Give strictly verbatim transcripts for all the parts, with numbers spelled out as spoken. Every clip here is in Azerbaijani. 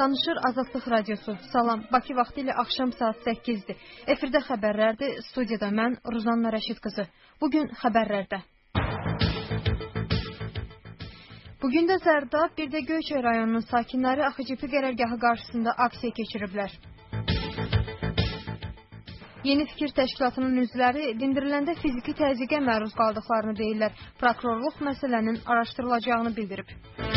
Danışır Azadlıq Radiosu. Salam, Bakı vaxtı ilə axşam saat səkkizdir. Efirdə xəbərlərdir, studiyada mən, Ruzanna Rəşid qızı. Bugün xəbərlərdə. Bugün də Zərdab, bir də Göyçay rayonunun sakinləri A X C P qərargahı qarşısında aksiya keçiriblər. Yeni Fikir Təşkilatının üzvləri dindiriləndə fiziki təzyiqə məruz qaldıqlarını deyirlər. Prokurorluq məsələnin araşdırılacağını bildirib.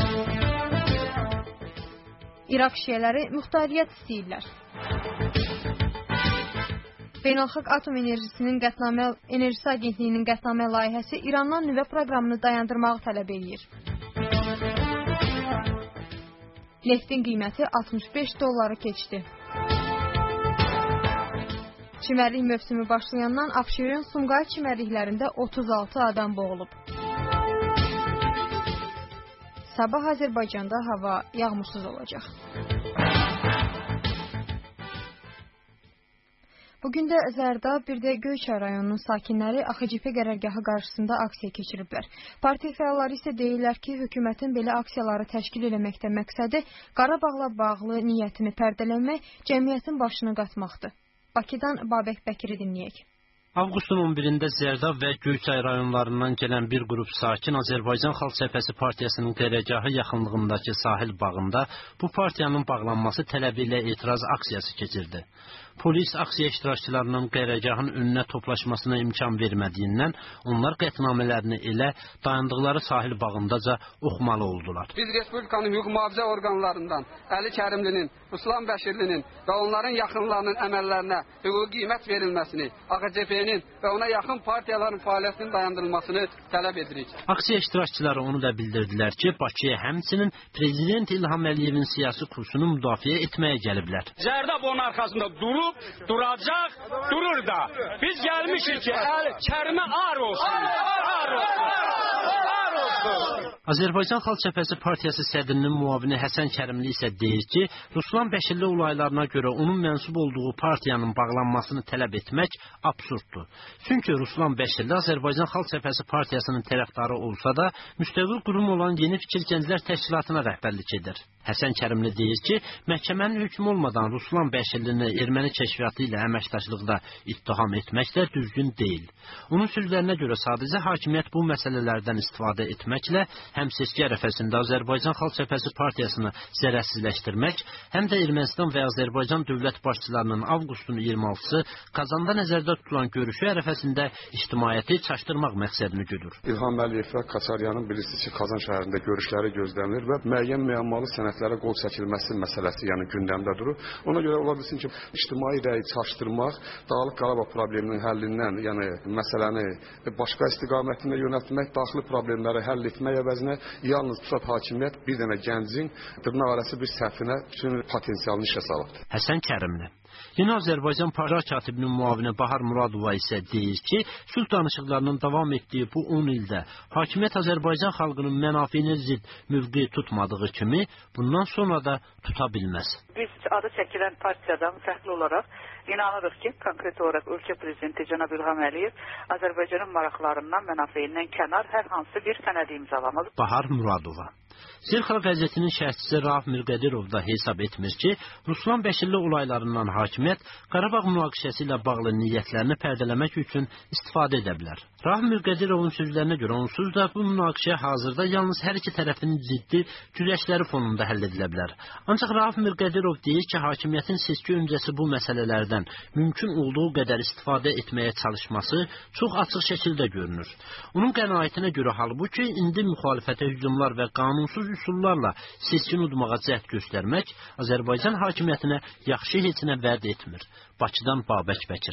İraq şiələri muxtariyyət istəyirlər. Beynəlxalq Atom Enerjisinin qətnamə, Enerjisi Agentliyinin qətnamə layihəsi İrandan nüvə proqramını dayandırmağı tələb edir. Neftin qiyməti altmış beş dolları keçdi. Çimərlik mövsümü başlayandan Abşeron Sumqayıt çimərliklərində otuz altı adam boğulub. Sabah Azərbaycanda hava yağmursuz olacaq. Bugün də Zərdab, bir də Göyçay rayonunun sakinləri A X C P qərargahı qarşısında aksiya keçiriblər. Partiya fəalları isə deyirlər ki, hökumətin belə aksiyaları təşkil eləməkdə məqsədi Qarabağla bağlı niyyətini pərdələnmək, cəmiyyətin başını qatmaqdır. Bakıdan Babək Bəkiri dinləyək. Avqustun on birində Zərdab və Göyçay rayonlarından gələn bir qrup sakin Azərbaycan Xalq Cəbhəsi Partiyasının qərargahı yaxınlığındakı sahil bağında bu partiyanın bağlanması tələbi ilə etiraz aksiyası keçirdi. Polis aksiya iştirakçılarının qərargahın önünə toplaşmasına imkan vermədiyindən onlar qətnamələrini elə dayandıqları sahil bağındaca oxumalı oldular. Biz Respublikanın hüquq mühafizə orqanlarından Əli Kərimlinin, Ruslan Bəşirlinin və onların yaxınlarının əməllərinə hüquqi qiymət verilməsini, A X C P-nin və ona yaxın partiyaların fəaliyyətinin dayandırılmasını tələb edirik. Aksiya iştirakçıları onu da bildirdilər ki, Bakıya həmçinin Prezident İlham Əliyevin siyasi kursunu müdafiə etməyə gəliblər. Zərdab onun arxasında durub, duracaq, durur da. Biz gəlmişik ki, Əli Kərimə ar olsun, ar olsun. Azərbaycan Xalq Cəbhəsi Partiyası sədrinin müavini Həsən Kərimli isə deyir ki, Ruslan Bəşirli olaylarına görə onun mənsub olduğu partiyanın bağlanmasını tələb etmək absurddur. Çünki Ruslan Bəşirli Azərbaycan Xalq Cəbhəsi Partiyasının tərəfdarı olsa da, müstəqil qurum olan Yeni Fikir Gənclər Təşkilatına rəhbərlik edir. Həsən Kərimli deyir ki, məhkəmənin hökmü olmadan Ruslan Bəşirlini erməni kəşfiyyatı ilə əməkdaşlıqda ittiham etmək də düzgün deyil. Onun sözlərinə görə sadəcə hakimiyyət bu məsələlərdən istifadə etməklə həm seçki ərəfəsində Azərbaycan Xalq Cəbhəsi Partiyasını zərərsizləşdirmək, həm də Ermənistan və Azərbaycan dövlət başçılarının avqustun iyirmi altısı Kazanda nəzərdə tutulan görüşü ərəfəsində ictimaiyyəti çaşdırmaq məqsədini güdür. İlham Əliyev və Kaçaryanın bilirsiniz ki, Kazan şəhərində görüşləri gözlənilir və müəyyən müəmmalı sənədlərə qol çəkilməsi məsələsi yəni gündəmdə durur. Ona görə ola bilsin ki, ictimai rəyi çaşdırmaq, Dağlıq Qarabağ probleminin həllindən, yəni məsələni başqa istiqamətində yönəltmək, daxili problemləri həll etmək əvəzinə yalnız pusat hakimiyyət bir dənə gəncin dırnaq arası bir səhvinə bütün potensialını işə salıbdır. Həsən Kərimli. Yeni Azərbaycan Parlament katibinin müavini Bahar Muradova isə deyir ki, sülh danışıqlarının davam etdiyi bu on ildə hakimiyyət Azərbaycan xalqının mənafeyinə zidd mövqe tutmadığı kimi bundan sonra da tuta bilməz. Biz adı çəkilən partiyadan fərqli olaraq inanırıq ki, konkret olaraq ölkə prezidenti cənab İlham Əliyev Azərbaycanın maraqlarından, mənafeyindən kənar hər hansı bir sənədi imzalamaz. Bahar Muradova. Zirxal qəzetinin şərhçisi Rauf Mirqədirov da hesab etmir ki, Ruslan Bəşirli olaylarından hakimiyyət Qarabağ münaqişəsi ilə bağlı niyyətlərini pərdələmək üçün istifadə edə bilər. Rauf Mirqədirovun sözlərinə görə onsuz da bu münaqişə hazırda yalnız hər iki tərəfin ciddi güləşləri fonunda həll edilə bilər. Ancaq Rauf Mirqədirov deyir ki, hakimiyyətin seçki öncəsi bu məsələlərdən mümkün olduğu qədər istifadə etməyə çalışması çox açıq şəkildə görünür. Onun qənaətinə görə halbuki indi müxalifətə hücumlar və qanunsuz üsullarla seçkin udmağa cəhd göstərmək Azərbaycan hakimiyyətinə yaxşı heç nə vəd etmir. Bakıdan Babək Bəkir.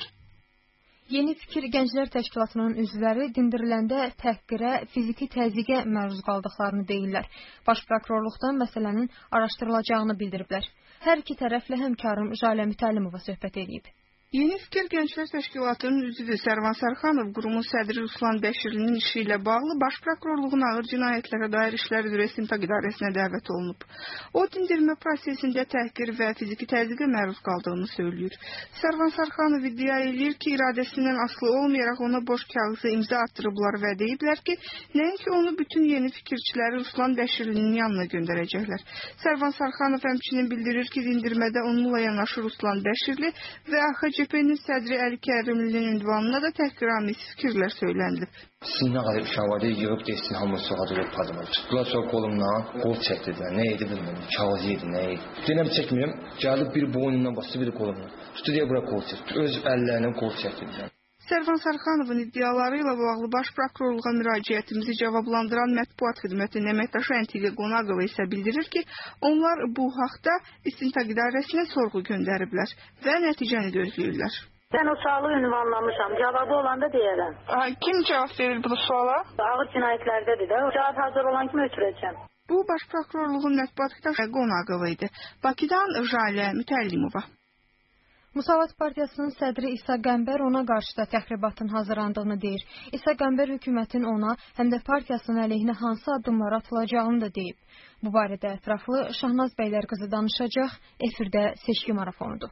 Yeni Fikir Gənclər Təşkilatının üzvləri dindiriləndə təhqirə, fiziki təzyiqə məruz qaldıqlarını deyirlər. Baş prokurorluqdan məsələnin araşdırılacağını bildiriblər. Hər iki tərəflə həmkarım Jalə Mütəllimova söhbət edib. Yeni Fikir Gənclər Təşkilatının üzvü Sərvan Sərxanov qurumun sədri Ruslan Bəşirlinin işi ilə bağlı Baş Prokurorluğun ağır cinayətlərə dair işlər üzrə İstintaq İdarəsinə dəvət olunub. O, dindirmə prosesində təhqir və fiziki təzyiqə məruz qaldığını söylüyor. Sərvan Sərxanov iddia edir ki, iradəsindən asılı olmayaraq ona boş kağızı imza attırıblar və deyiblər ki, nəinki onu bütün yeni fikirçiləri Ruslan Bəşirlinin yanına göndərəcəklər. Sərvan Sərxanov həmçinin bildirir ki, dindirmədə onunla yanaşı Ruslan Bəşirli və A X C P-nin sədri Əli Kərimlinin ünvanına da təhqiramiz fikirlər söylənilib. Siz nə qədər şəvadə yığıb desin, hamısı hazırlayıb pazarlar. Tutdular sonra qolumdan, qol çəkdilər. Nə idi bilmirəm, kağız yedi, nə idi. Denəm çəkmirəm, gəldi bir boynundan bastı, bir qolumdan. Tutdu deyə bura qol çəkdi. Öz əllərinə qol çəkdilər. Sərvan Sərxanovun iddiaları ilə bağlı Baş Prokurorluğa müraciətimizi cavablandıran Mətbuat Xidmətinin əməkdaşı Əntiqə Qonaqova isə bildirir ki, onlar bu haqda İstintaq İdarəsinə sorğu göndəriblər və nəticəni gözləyirlər. Ben o sualı ünvanlamışam. Cevabı olan da deyərəm. Kim cavab verir bu suala? Ağır cinayətlərdədir də. Cavab hazır olan kimi ötürəcəm. Bu Baş Prokurorluğun Mətbuat Xidmətinin Qonaqova idi. Bakıdan Jalə Mütəllimova. Müsavat Partiyasının sədri İsa Qəmbər ona qarşı da təxribatın hazırlandığını deyir. İsa Qəmbər hökumətin ona, həm də partiyasının əleyhinə hansı addımlar atılacağını da deyib. Bu barədə ətraflı Şahnaz Bəylər qızı danışacaq. Efirdə seçki marafonudur.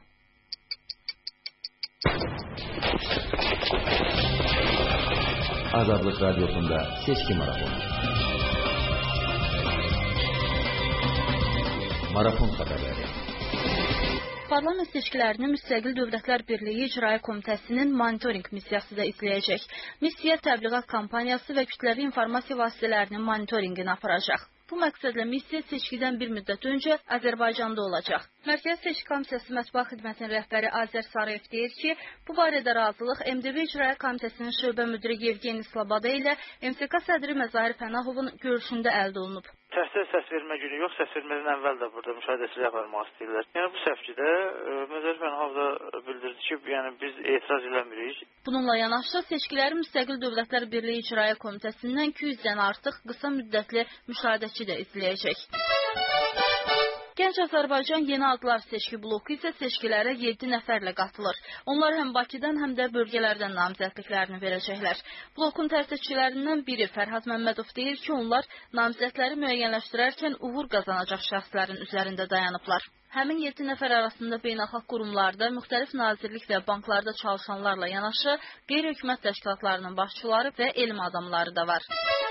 Azadlıq Radyosunda seçki marafonu. Marafon xəbərləri. Parlament seçkilərini Müstəqil Dövlətlər Birliyi İcra Komitəsinin monitorinq missiyası da izləyəcək. Missiya təbliğat kampaniyası və kütləvi informasiya vasitələrinin monitorinqini aparacaq. Bu məqsədlə missiya seçkidən bir müddət öncə Azərbaycanda olacaq. Mərkəzi Seçki Komitəsi Mətbuat Xidmətinin rəhbəri Azər Sarıyev deyir ki, bu barədə razılıq M D B İcra Komitəsinin şöbə müdiri Yevgeni Slobada ilə M S K sədri Məzahir Pənahovun görüşündə əldə olunub. Təhsil səs vermə günü yox, səs vermədən əvvəl də burada müşahidəçilik aparmaq istəyirlər. Yəni bu səfkidə Məzahir Pənahov da bildirdi ki, yəni biz etiraz eləmirik. Bununla yanaşı seçkiləri Müstəqil Dövlətlər Birliyi İcra Komitəsindən iki yüzdən artıq qısa müddətli müşahidəçi də izləyəcək. Gənc Azərbaycan Yeni Adlar seçki bloku isə seçkilərə yeddi nəfərlə qatılır. Onlar həm Bakıdan, həm də bölgələrdən namizədliklərini verəcəklər. Blokun təsdiqçilərindən biri Fərhad Məmmədov deyir ki, onlar namizədləri müəyyənləşdirərkən uğur qazanacaq şəxslərin üzərində dayanıblar. Həmin yeddi nəfər arasında beynəlxalq qurumlarda, müxtəlif nazirlik və banklarda çalışanlarla yanaşı, qeyri-hökumət təşkilatlarının başçıları və elm adamları da var.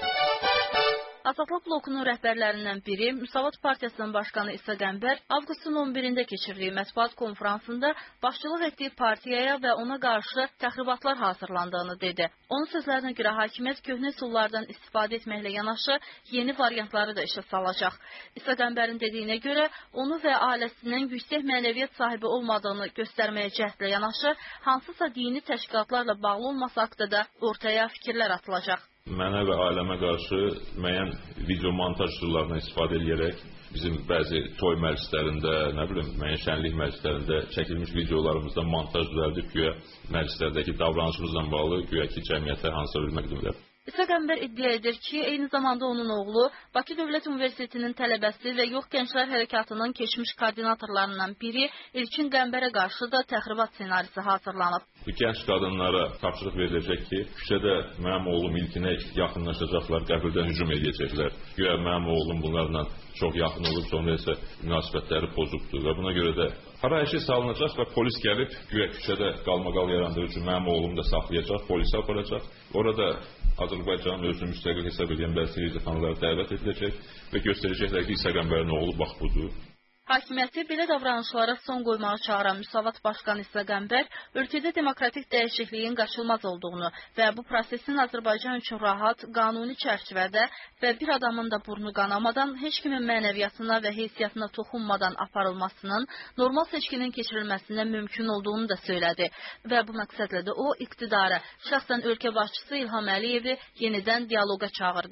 Azadlıq blokunun rəhbərlərindən biri, Müsavat Partiyasının başqanı İsa Qəmbər, avqustun on birində keçirdiyi mətbuat konferansında başçılıq etdiyi partiyaya və ona qarşı təxribatlar hazırlandığını dedi. Onun sözlərinə görə hakimiyyət köhnə üsullardan istifadə etməklə yanaşı yeni variantları da işə salacaq. İsa Qəmbərin dediyinə görə onu və ailəsinin yüksək mənəviyyat sahibi olmadığını göstərməyə cəhdlə yanaşı hansısa dini təşkilatlarla bağlı olması haqqında da ortaya fikirlər atılacaq. Mənə və ailəmə qarşı müəyyən video montaj üsullarından istifadə edərək bizim bəzi toy məclislərində, nə bilim, müəyyən şənlik məclislərində çəkilmiş videolarımızda montaj düzəldib güya məclislərdəki davranışımızla bağlı güya ki, cəmiyyətə hansısa bir məqdumlar. İsa Qəmbər iddia edir ki, eyni zamanda onun oğlu Bakı Dövlət Universitetinin tələbəsi və Yox Gənclər Hərəkatının keçmiş koordinatorlarından biri İlkin Qəmbərə qarşı da təxribat ssenarisi hazırlanıb. Bu gənc qadınlara tapşırıq veriləcək ki, küçədə mənim oğlum İlkinə yaxınlaşacaqlar, qəbirdən hücum edəcəklər. Güya mənim oğlum bunlarla çox yaxın olub, sonra isə münasibətləri pozubdur və buna görə də arayışa salınacaq və polis gəlib, güya küçədə qalmaqal yarandığı üçün mənim oğlumu da saxlayacaq, polisə aparacaq. Orada Azərbaycanın özünü müstəqil hesab edən bəzi rizaxanalara dəvət ediləcək və göstərəcəklər ki, İsa Qəmbərin oğlu bax budur. Hakimiyyəti belə davranışlara son qoymağı çağıran Müsavat Başqanı İsa Qəmbər ölkədə demokratik dəyişikliyin qaçılmaz olduğunu və bu prosesin Azərbaycan üçün rahat, qanuni çərçivədə və bir adamın da burnu qanamadan, heç kimin mənəviyyatına və heysiyyatına toxunmadan aparılmasının normal seçkinin keçirilməsində mümkün olduğunu da söylədi və bu məqsədlə də o iqtidarı, şəxsən ölkə başçısı İlham Əliyevi yenidən dialoqa çağırdı.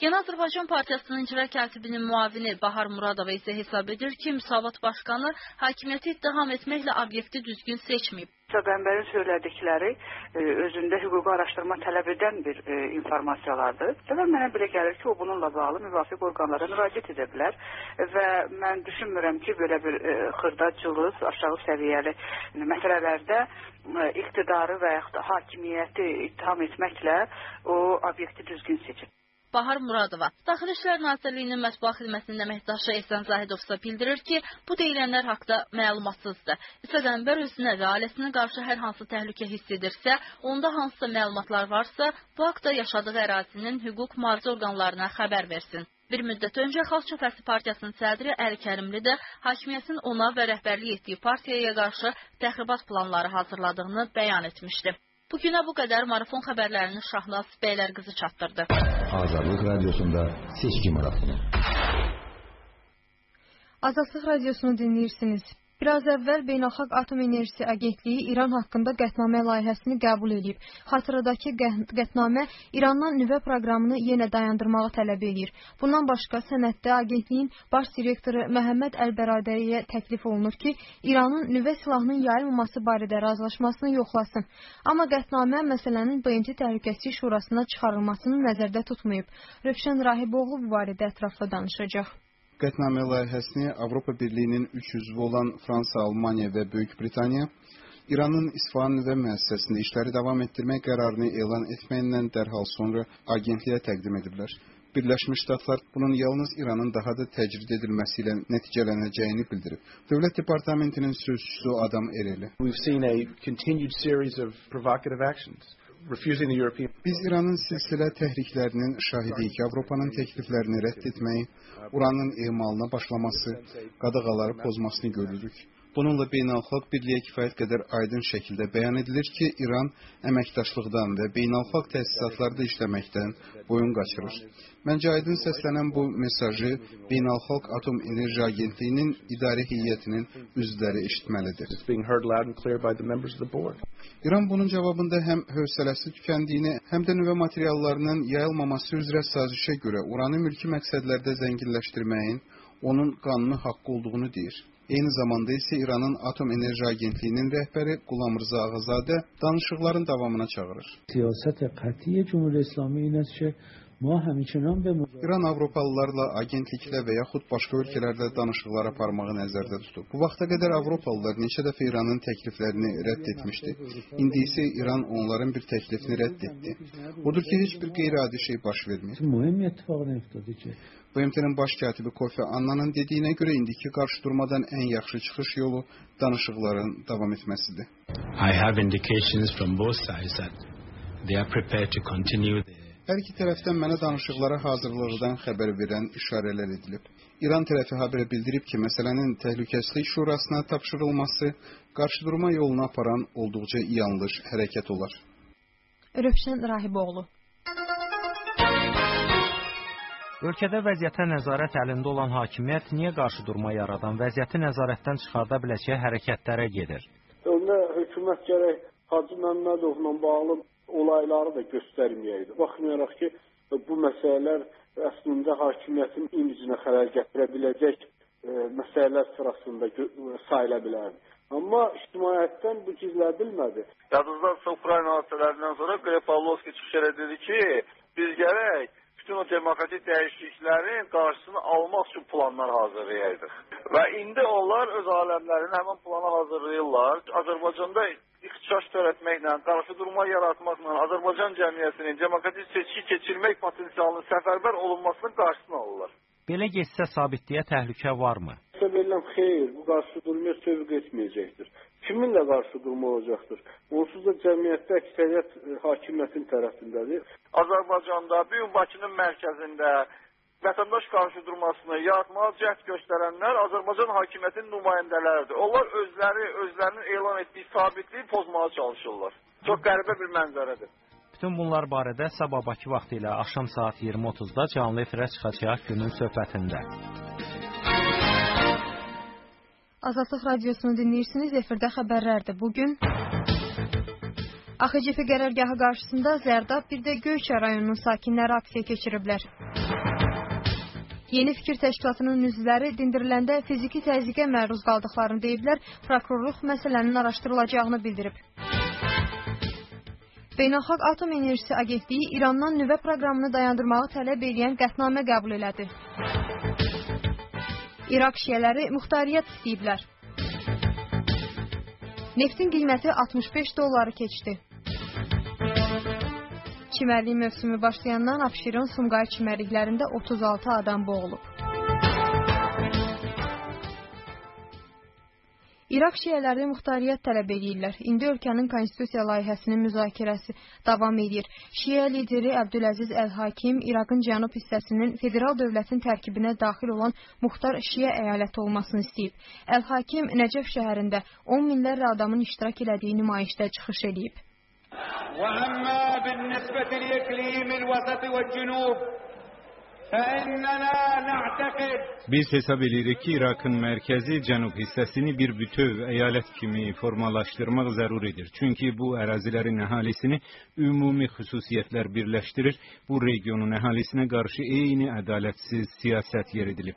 Yeni Azərbaycan Partiyasının icra katibinin müavini Bahar Muradova isə hesab edir ki, Müsavat Başqanı hakimiyyəti ittiham etməklə obyekti düzgün seçməyib. Qəmbərin söylədikləri özündə hüquqi araşdırma tələb edən bir e, informasiyalardır. Və mənə belə gəlir ki, o bununla bağlı müvafiq orqanlara müraciət edə bilər və mən düşünmürəm ki, belə bir e, xırda, cılız, aşağı səviyyəli məsələlərdə e, iqtidarı və yaxud da hakimiyyəti ittiham etməklə o obyekti düzgün seçir. Bahar Muradova, Daxili İşlər Nazirliyinin mətbuat xidmətinin əməkdaşı Ehsan Zahidovsa bildirir ki, bu deyilənlər haqda məlumatsızdır. İsa Qəmbər özünə və ailəsinə qarşı hər hansı təhlükə hiss edirsə, onda hansısa məlumatlar varsa, bu haqda yaşadığı ərazinin hüquq mühafizə orqanlarına xəbər versin. Bir müddət öncə Xalq Cəbhəsi Partiyasının sədri Əli Kərimli də hakimiyyətin ona və rəhbərlik etdiyi partiyaya qarşı təxribat planları hazırladığını bəyan etmişdi. Bugünə bu qədər marafon xəbərlərini Şahnaz Bəylərqızı çatdırdı. Azadlıq Radiosunda seçki marafonu. Azadlıq Radiosunu dinləyirsiniz. Biraz əvvəl Beynəlxalq Atom Enerjisi Agentliyi İran haqqında qətnamə layihəsini qəbul edib. Xatırladakı qətnamə İrandan nüvə proqramını yenə dayandırmağı tələb edir. Bundan başqa sənəddə agentliyin baş direktoru Məhəmməd Əl-Bəradəriyə təklif olunur ki, İranın nüvə silahının yayılmaması barədə razılaşmasını yoxlasın. Amma qətnamə məsələnin B M T Təhlükəsizlik Şurasına çıxarılmasını nəzərdə tutmayıb. Rövşən Rahiboğlu bu barədə ətraflı danışacaq. Qətnamə layihəsini Avropa Birliyinin üç üzvü olan Fransa, Almaniya və Böyük Britaniya İranın İsfahan nüvə müəssisəsində işləri davam etdirmək qərarını elan etməyindən dərhal sonra agentliyə təqdim ediblər. Birləşmiş Ştatlar bunun yalnız İranın daha da təcrid edilməsi ilə nəticələnəcəyini bildirib. Dövlət Departamentinin sözçüsü Adam Ereli. We've seen a continued series of provocative actions. Biz İranın silsilə təhriklərinin şahidiyik. Avropanın təkliflərini rədd etməyi, uranın emalına başlaması, qadağaları pozmasını görürük. Bununla beynəlxalq birliyə kifayət qədər aydın şəkildə bəyan edilir ki, İran əməkdaşlıqdan və beynəlxalq təsisatlarda işləməkdən boyun qaçırır. Məncə aydın səslənən bu mesajı Beynəlxalq Atom Enerji Agentliyinin idarə heyətinin üzvləri eşitməlidir. İran bunun cavabında həm hövsələsi tükəndiyini, həm də nüvə materiallarının yayılmaması üzrə sazişə görə uranı mülki məqsədlərdə zənginləşdirməyin onun qanuni haqqı olduğunu deyir. Eyni zamanda isə İranın Atom Enerji Agentliyinin rəhbəri Qulam Rza Ağazadə danışıqların davamına çağırır. İran Avropalılarla agentliklə və yaxud başqa ölkələrdə danışıqlar aparmağı nəzərdə tutub. Bu vaxta qədər Avropalılar neçə dəfə İranın təkliflərini rədd etmişdi. İndi isə İran onların bir təklifini rədd etdi. Odur ki, heç bir qeyri-adi şey baş vermir. B M T'nin baş katibi Kofi Annan'ın dediyinə görə indiki qarşıdurmadan ən yaxşı çıxış yolu danışıqların davam etməsidir. I have indications from both sides that they are prepared to continue the Hər iki tərəfdən mənə danışıqlara hazırlığından xəbər verən işarələr edilib. İran tərəfi haberə bildirib ki, məsələnin Təhlükəsizlik Şurasına tapşırılması qarşıdurma yoluna aparan olduqca yanlış hərəkət olar. Rövşən Rahiboğlu. Ölkədə vəziyyətə nəzarət əlində olan hakimiyyət niyə qarşıdurma yaradan vəziyyəti nəzarətdən çıxarda biləcək hərəkətlərə gedir? Öndə hökumət gərək Hacı Məmmədovla bağlı olayları da göstərməyəydi. Baxmayaraq ki, bu məsələlər əslində hakimiyyətin imicine xələl gətirə biləcək e, məsələlər sırasında sayıla bilərdi. Amma ictimaiyyətdən bu gizlədilmədi. Yadınızda Ukrayna hadisələrindən sonra Qreb Pavlovski çıxış dedi ki, biz gərək bütün o demokratik dəyişikliklərin qarşısını almaq üçün planlar hazırlayırdıq. Və indi onlar öz aləmlərini həmin plana hazırlayırlar. Azərbaycanda ixtişaş törətməklə, qarşıdurma yaratmaqla Azərbaycan cəmiyyətinin demokratik seçki keçirmək potensialının səfərbər olunmasının qarşısını alırlar. Belə getsə sabitliyə təhlükə varmı? Verilən xeyr, bu qarşıdurmaya sövq etməyəcəkdir. Kiminlə qarşıdurma olacaqdır? Onsuz da cəmiyyətdə əksəriyyət hakimiyyətin tərəfindədir. Azərbaycanda, bir Bakının mərkəzində vətəndaş qarşıdurmasını yaratmağa cəhd göstərənlər Azərbaycan hakimiyyətinin nümayəndələridir. Onlar özləri, özlərinin elan etdiyi sabitliyi pozmağa çalışırlar. Çox qəribə bir mənzərədir. Bütün bunlar barədə sabah Bakı vaxtı ilə axşam saat iyirmi otuzda canlı efirə çıxacaq günün söhbətində. Azadlıq Radiosunu dinləyirsiniz. Efirdə xəbərlərdir. Bugün A X C F qərargahı qarşısında Zərdab, bir də Göyçay rayonunun sakinləri aksiya keçiriblər. Yeni Fikir Təşkilatının üzvləri dindiriləndə fiziki təzyiqə məruz qaldıqlarını deyiblər, prokurorluq məsələnin araşdırılacağını bildirib. Beynəlxalq Atom Enerjisi Agentliyi İrandan nüvə proqramını dayandırmağı tələb edən qətnamə qəbul elədi. İraq şiələri muxtariyyət istəyiblər. Neftin qiyməti altmış beş dolları keçdi. Çimərlik mövsümü başlayandan Abşeron Sumqayıt çimərliklərində otuz altı adam boğulub. İraq şiələri muxtariyyət tələb edirlər. İndi ölkənin konstitusiya layihəsinin müzakirəsi davam edir. Şiə lideri Əbdüləziz Əl-Hakim İraqın cənub hissəsinin federal dövlətin tərkibinə daxil olan muxtar şiə əyaləti olmasını istəyib. Əl-Hakim Nəcəf şəhərində on minlərlə adamın iştirak elədiyi nümayişdə çıxış edib. Biz hesab edirik ki, İraqın mərkəzi cənub hissəsini bir bütöv əyalət kimi formalaşdırmaq zəruridir. Çünki bu ərazilərin əhalisini ümumi xüsusiyyətlər birləşdirir. Bu regionun əhalisinə qarşı eyni ədalətsiz siyasət yeridilib.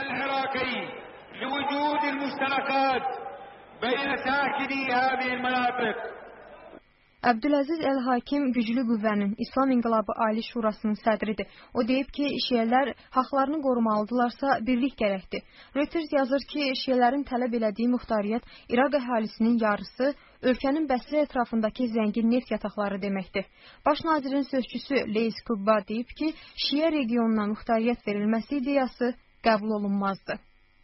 Əbdüləziz Əl-Hakim güclü qüvvənin İslam İnqilabı Ali Şurasının sədridir. O deyib ki, şiələr haqlarını qorumalıdırlarsa birlik gərəkdir. Reuters yazır ki, şiələrin tələb elədiyi muxtariyyət İraq əhalisinin yarısı ölkənin Bəsrə ətrafındakı zəngin neft yataqları deməkdir. Baş nazirin sözçüsü Leys Kubba deyib ki, şiə regionuna muxtariyyət verilməsi ideyası qəbul olunmazdı.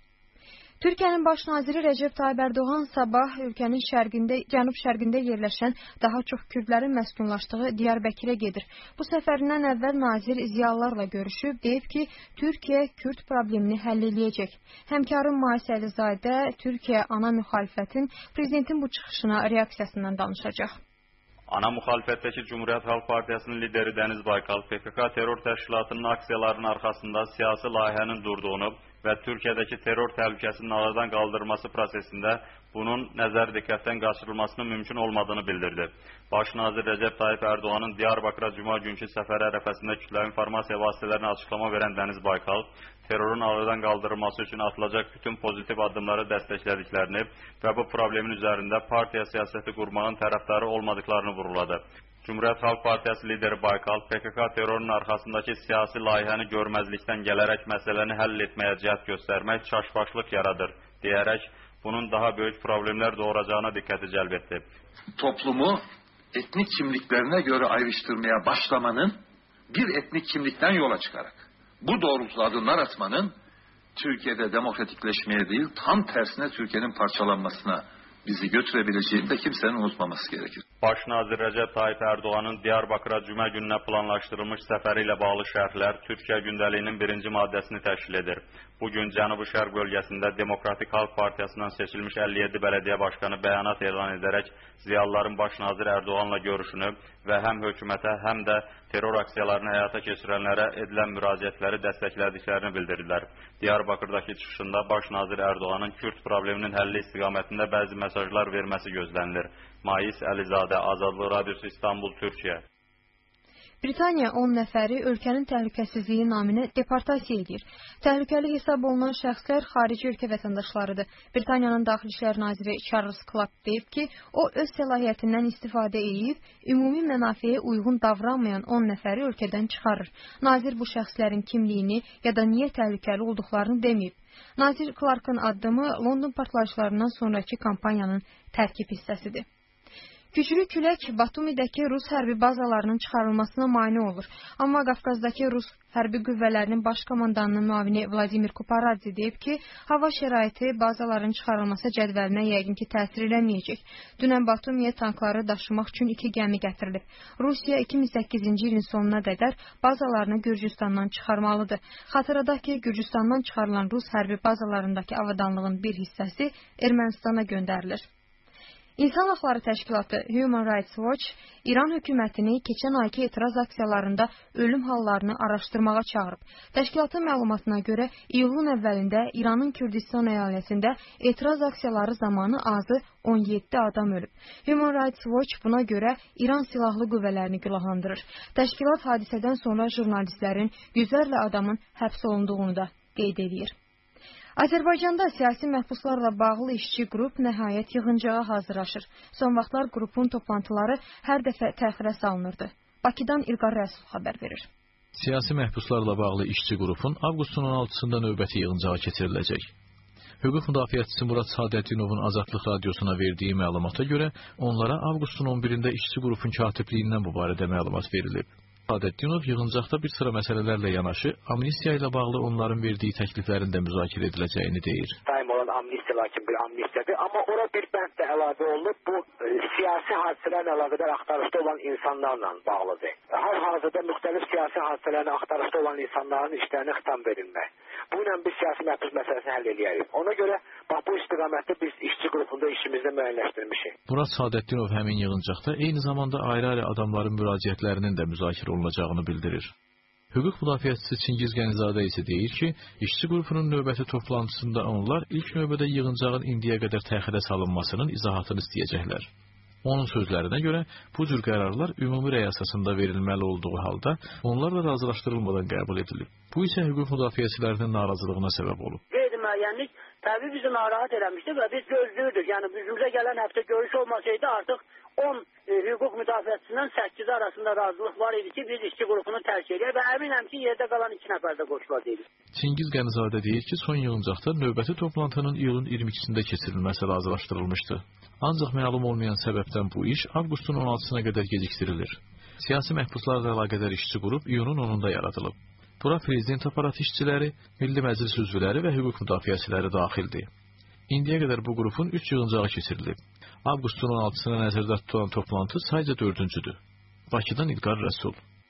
Türkiyənin baş naziri Rəcəb Tayyib Ərdoğan sabah ölkənin şərqində, cənub-şərqində yerləşən daha çox kürdlərin məskunlaşdığı Diyarbəkirə gedir. Bu səfərindən əvvəl nazir ziyalılarla görüşüb, deyib ki, Türkiyə Kürd problemini həll eləyəcək. Həmkarım Mais Əlizadə Türkiyə ana müxalifətin prezidentin bu çıxışına reaksiyasından danışacaq. Ana müxalifətdəki Cumhuriyyət Xalq Partiyasının lideri Dəniz Baykal, P K K terror təşkilatının aksiyalarının arxasında siyasi layihənin durduğunu və Türkiyədəki terror təhlükəsinin aradan qaldırılması prosesində bunun nəzər diqqətdən qaçırılmasının mümkün olmadığını bildirdi. Baş nazir Rəcəb Tayyib Ərdoğanın Diyarbakıra cuma günkü səfəri ərəfəsində kütləvi informasiya vasitələrinə açıqlama verən Dəniz Baykal, terrorun aradan qaldırılması üçün atılacaq bütün pozitiv addımları dəstəklədiklərini və bu problemin üzərində partiya siyasəti qurmağın tərəfdarı olmadıklarını vurğuladı. Cumhuriyyət Xalq Partiyası lideri Baykal, P K K terrorun arxasındakı siyasi layihəni görməzlikdən gələrək məsələni həll etməyə cəhd göstərmək çaşbaşlıq yaradır, deyərək bunun daha böyük problemlər doğuracağına diqqəti cəlb etdi. Toplumu etnik kimliklerine göre ayrıştırmaya başlamanın bir etnik kimlikten yola çıkarak bu doğrultuda adımlar atmanın Türkiye'de demokratikleşmeye değil tam tersine Türkiye'nin parçalanmasına bizi götürebileceğini de kimsenin unutmaması gerekir. Baş nazir Rəcəb Tayyib Ərdoğanın Diyarbakıra cümə gününə planlaşdırılmış səfəri ilə bağlı şərhlər Türkiyə gündəliyinin birinci maddəsini təşkil edir. Bugün Cənubi Şərq bölgəsində Demokratik Xalq Partiyasından seçilmiş əlli yeddi bələdiyyə başqanı bəyanat elan edərək ziyalıların baş nazir Ərdoğanla görüşünü və həm hökumətə, həm də terror aksiyalarını həyata keçirənlərə edilən müraciətləri dəstəklədiklərini bildirdilər. Diyarbakırdakı çıxışında baş nazir Ərdoğanın Kürd probleminin həlli istiqamətində bəzi mesajlar verməsi gözlənilir. Mais Əlizadə, Azadlıq Radiosu, İstanbul, Türkiyə. Britaniya on nəfəri ölkənin təhlükəsizliyi naminə deportasiya edir. Təhlükəli hesab olunan şəxslər xarici ölkə vətəndaşlarıdır. Britaniyanın Daxili İşlər naziri Charles Clark deyib ki, o öz səlahiyyətindən istifadə edib, ümumi mənafiyə uyğun davranmayan on nəfəri ölkədən çıxarır. Nazir bu şəxslərin kimliyini ya da niyə təhlükəli olduqlarını deməyib. Nazir Clark'ın addımı London partlayışlarından sonraki kampanyanın tərkib hissəsidir. Güclü külək Batumidəki Rus hərbi bazalarının çıxarılmasına mane olur. Amma Qafqazdakı Rus hərbi qüvvələrinin baş komandanının müavini Vladimir Kuparadze deyib ki, hava şəraiti bazaların çıxarılması cədvəlinə yəqin ki, təsir eləməyəcək. Dünən Batumiyə tankları daşımaq üçün iki gəmi gətirilib. Rusiya iki min səkkizinci ilin sonuna qədər bazalarını Gürcüstandan çıxarmalıdır. Xatırladaq ki, Gürcüstandan çıxarılan Rus hərbi bazalarındakı avadanlığın bir hissəsi Ermənistana göndərilir. İnsan Hüquqları Təşkilatı Human Rights Watch İran hökumətini keçən ayki etiraz aksiyalarında ölüm hallarını araşdırmağa çağırıb. Təşkilatın məlumatına görə iyulun əvvəlində İranın Kürdistan əyalətində etiraz aksiyaları zamanı azı on yeddi adam ölüb. Human Rights Watch buna görə İran silahlı qüvvələrini günahlandırır. Təşkilat hadisədən sonra jurnalistlərin yüzlərlə adamın həbs olunduğunu da qeyd edir. Azərbaycanda siyasi məhbuslarla bağlı işçi qrup nəhayət yığıncağa hazırlaşır. Son vaxtlar qrupun toplantıları hər dəfə təxirə salınırdı. Bakıdan İlqar Rəsul xəbər verir. Siyasi məhbuslarla bağlı işçi qrupun avqustun on altısında növbəti yığıncağa keçiriləcək. Hüquq müdafiəçisi Murad Sadətdinovun Azadlıq radiosuna verdiyi məlumata görə onlara avqustun on birində işçi qrupun katibliyindən bu barədə məlumat verilib. Sadətdinov yığıncaqda bir sıra məsələlərlə yanaşı, amnistiya ilə bağlı onların verdiyi təkliflərin də müzakirə ediləcəyini deyir. Daim olan amnistiya lakin bir amnistiyadır, amma ora bir bənd də əlavə olunub, bu e, siyasi hadisələrlə əlaqədar axtarışda olan insanlarla bağlıdır. Hal-hazırda müxtəlif siyasi hadisələrin axtarışda olan insanların işlərinə xitam verilmək. Bu ilə biz siyasi məhbus məsələsini həll edərik. Ona görə bax, bu istiqamətdə biz işçi qrupunda işimizdə müəyyənləşdirmişik. Murad Sadətdinov həmin yığıncaqda eyni zamanda ayrı-ayrı adamların müraciətlərinin də müzakirə olunacağını bildirir. Hüquq müdafiəçisi Çingiz Qənizadə isə deyir ki, işçi qrupunun növbəti toplantısında onlar ilk növbədə yığıncağın indiyə qədər təxirə salınmasının izahatını istəyəcəklər. Onun sözlərinə görə bu cür qərarlar ümumi rəy əsasında verilməli olduğu halda onlarla razılaşdırılmadan qəbul edilib. Bu isə hüquq müdafiəçilərinin narazılığına səbəb olub. Qeyri-müəyyənlik təbii bizi narahat eləmişdi və biz gözləyirdik. Yəni bizimizə gələn həftə görüş olmasaydı artıq on e, hüquq müdafiəçisindən səkkiz arasında razılıq var idi ki, biz işçi qrupunu tərk edək və əminəm ki, yerdə qalan iki nəfər də qoşulacaq. Çingiz Qənizadə deyir ki, son yığıncaqda növbəti toplantının iyulun iyirmi ikisində keçirilməsi razılaşdırılmışdı. Ancaq məlum olmayan səbəbdən bu iş avqustun on altısına qədər geciktirilir. Siyasi məhbuslarla əlaqədar işçi qrup iyunun onunda yaradılıb. Bura prezident aparatı işçiləri, Milli Məclis üzvləri və hüquq müdafiəçiləri daxildir. İndiyə qədər bu qrupun üç yığıncağı keçirilib. Avqustun on altısına nəzərdə tutulan toplantı sayca dördüncüdür. Bakıdan İlqar Rəsul.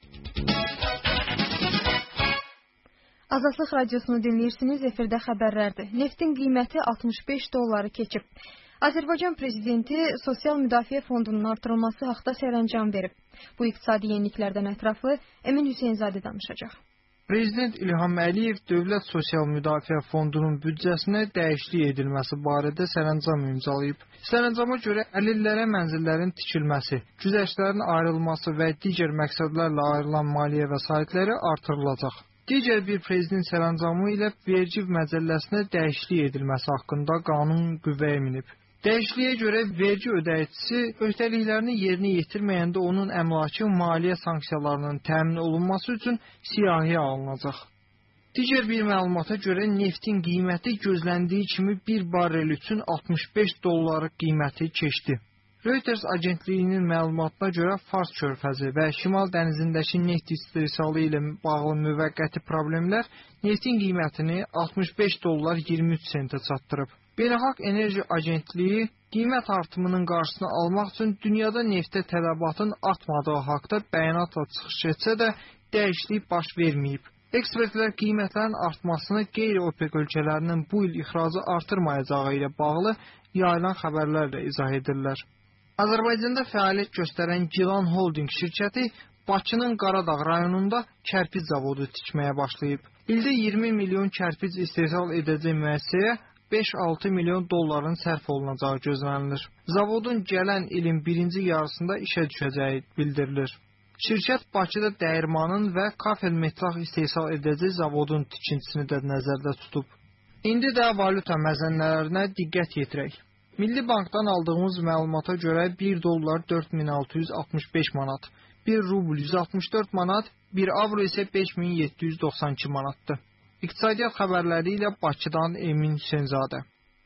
Azadlıq radiosunu dinləyirsiniz, efirdə xəbərlərdir. Neftin qiyməti altmış beş dolları keçib. Azərbaycan prezidenti Sosial Müdafiə Fondunun artırılması haqda sərəncam verib. Bu iqtisadi yeniliklərdən ətraflı Emin Hüseynzadə danışacaq. Prezident İlham Əliyev Dövlət Sosial Müdafiə Fondunun büdcəsinə dəyişiklik edilməsi barədə sərəncam imzalayıb. Sərəncama görə əlillərə mənzillərin tikilməsi, güzəştlərin ayrılması və digər məqsədlərlə ayrılan maliyyə vəsaitləri artırılacaq. Digər bir prezident sərəncamı ilə vergi məcəlləsinə dəyişiklik edilməsi haqqında qanun qüvvəyə minib. Dəyişikliyə görə vergi ödəyicisi öhdəliklərini yerinə yetirməyəndə onun əmlakı maliyyə sanksiyalarının təmin olunması üçün siyahıya alınacaq. Digər bir məlumata görə neftin qiyməti gözləndiyi kimi bir barrel üçün altmış beş dolları qiyməti keçdi. Reuters agentliyinin məlumatına görə Fars körfəzi və Şimal dənizindəki neft istehsalı ilə bağlı müvəqqəti problemlər neftin qiymətini altmış beş dollar iyirmi üç sentə çatdırıb. Beynəlxalq Enerji Agentliyi qiymət artımının qarşısını almaq üçün dünyada neftə tələbatın artmadığı haqda bəyanatla çıxış etsə də dəyişiklik baş verməyib. Ekspertlər qiymətlərin artmasını qeyri-OPEC ölkələrinin bu il ixracı artırmayacağı ilə bağlı yayılan xəbərlərlə izah edirlər. Azərbaycanda fəaliyyət göstərən Gilan Holding şirkəti Bakının Qaradağ rayonunda kərpic zavodu tikməyə başlayıb. İldə iyirmi milyon kərpic istehsal edəcək müəssisəyə beş altı milyon dolların sərf olunacağı gözlənilir. Zavodun gələn ilin birinci yarısında işə düşəcəyi bildirilir. Şirkət Bakıda dəyirmanın və kafel metraq istehsal edəcək zavodun tikintisini də nəzərdə tutub. İndi də valyuta məzənlərinə diqqət yetirək. Milli Bankdan aldığımız məlumata görə bir dollar dörd min altı yüz altmış beş manat, bir rubl yüz altmış dörd manat, bir avro isə beş min yeddi yüz doxsan iki manatdır. İqtisadiyyat xəbərləri ilə Bakıdan Emin Hüseynzadə.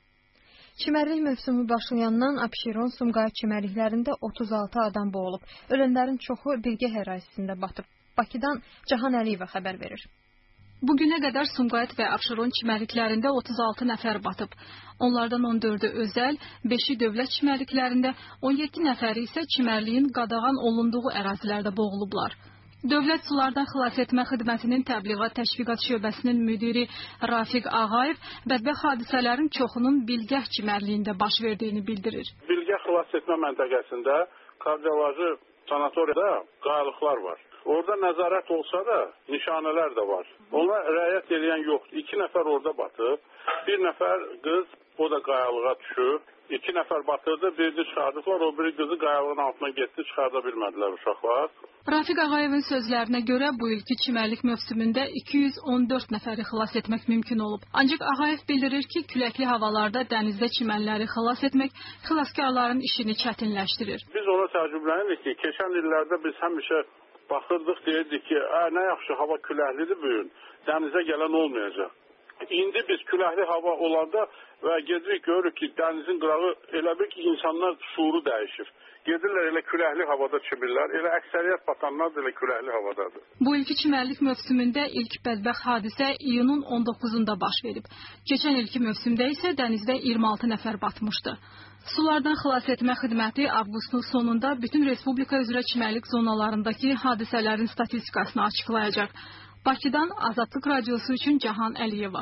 Çimərlik mövsümü başlayandan Abşeron, Sumqayıt çimərliklərində otuz altı adam boğulub. Ölənlərin çoxu Bilgə ərazisində batıb. Bakıdan Cahan Əliyeva xəbər verir. Bugünə qədər Sumqayıt və Abşeron çimərliklərində otuz altı nəfər batıb. Onlardan on dördü özəl, beşi dövlət çimərliklərində, on yeddi nəfəri isə çimərliyin qadağan olunduğu ərazilərdə boğulublar. Dövlət Sulardan Xilas Etmə Xidmətinin Təbliğat Təşviqat Şöbəsinin müdiri Rafiq Ağayev bədbəxt hadisələrin çoxunun Bilgəh çimərliyində baş verdiyini bildirir. Bilgəh xilas etmə məntəqəsində kardioloji sanatoriyada qayalıqlar var. Orada nəzarət olsa da nişanələr də var. Ona rəayət edən yoxdur. İki nəfər orada batıb, bir nəfər qız o da qayalığa düşüb. İki nəfər batırdı, birini çıxardıblar, o biri qızı qayalığın altına getdi, çıxarda bilmədilər uşaqlar. Rafiq Ağayevin sözlərinə görə bu ilki çimərlik mövsümündə iki yüz on dörd nəfəri xilas etmək mümkün olub. Ancaq Ağayev bildirir ki, küləkli havalarda dənizdə çimənləri xilas etmək xilaskarların işini çətinləşdirir. Biz ona təəccüblənirik ki, keçən illərdə biz həmişə baxırdıq, deyirdik ki, nə yaxşı hava küləklidir bu gün, dənizə gələn olmayacaq. İndi biz küləkli hava olanda və gedirik, görürük ki, dənizin qırağı elə bir ki, insanlar şuuru dəyişir. Gedirlər elə küləkli havada çimirlər, elə əksəriyyət batanlar da elə küləkli havadadır. Bu ilki çimərlik mövsümündə ilk bədbəxt hadisə iyunun on doqquzunda baş verib. Keçən ilki mövsümdə isə dənizdə iyirmi altı nəfər batmışdı. Sulardan xilas etmə xidməti avqustun sonunda bütün respublika üzrə çimərlik zonalarındakı hadisələrin statistikasını açıqlayacaq. Bakıdan Azadlıq Radiosu üçün Cahan Əliyeva.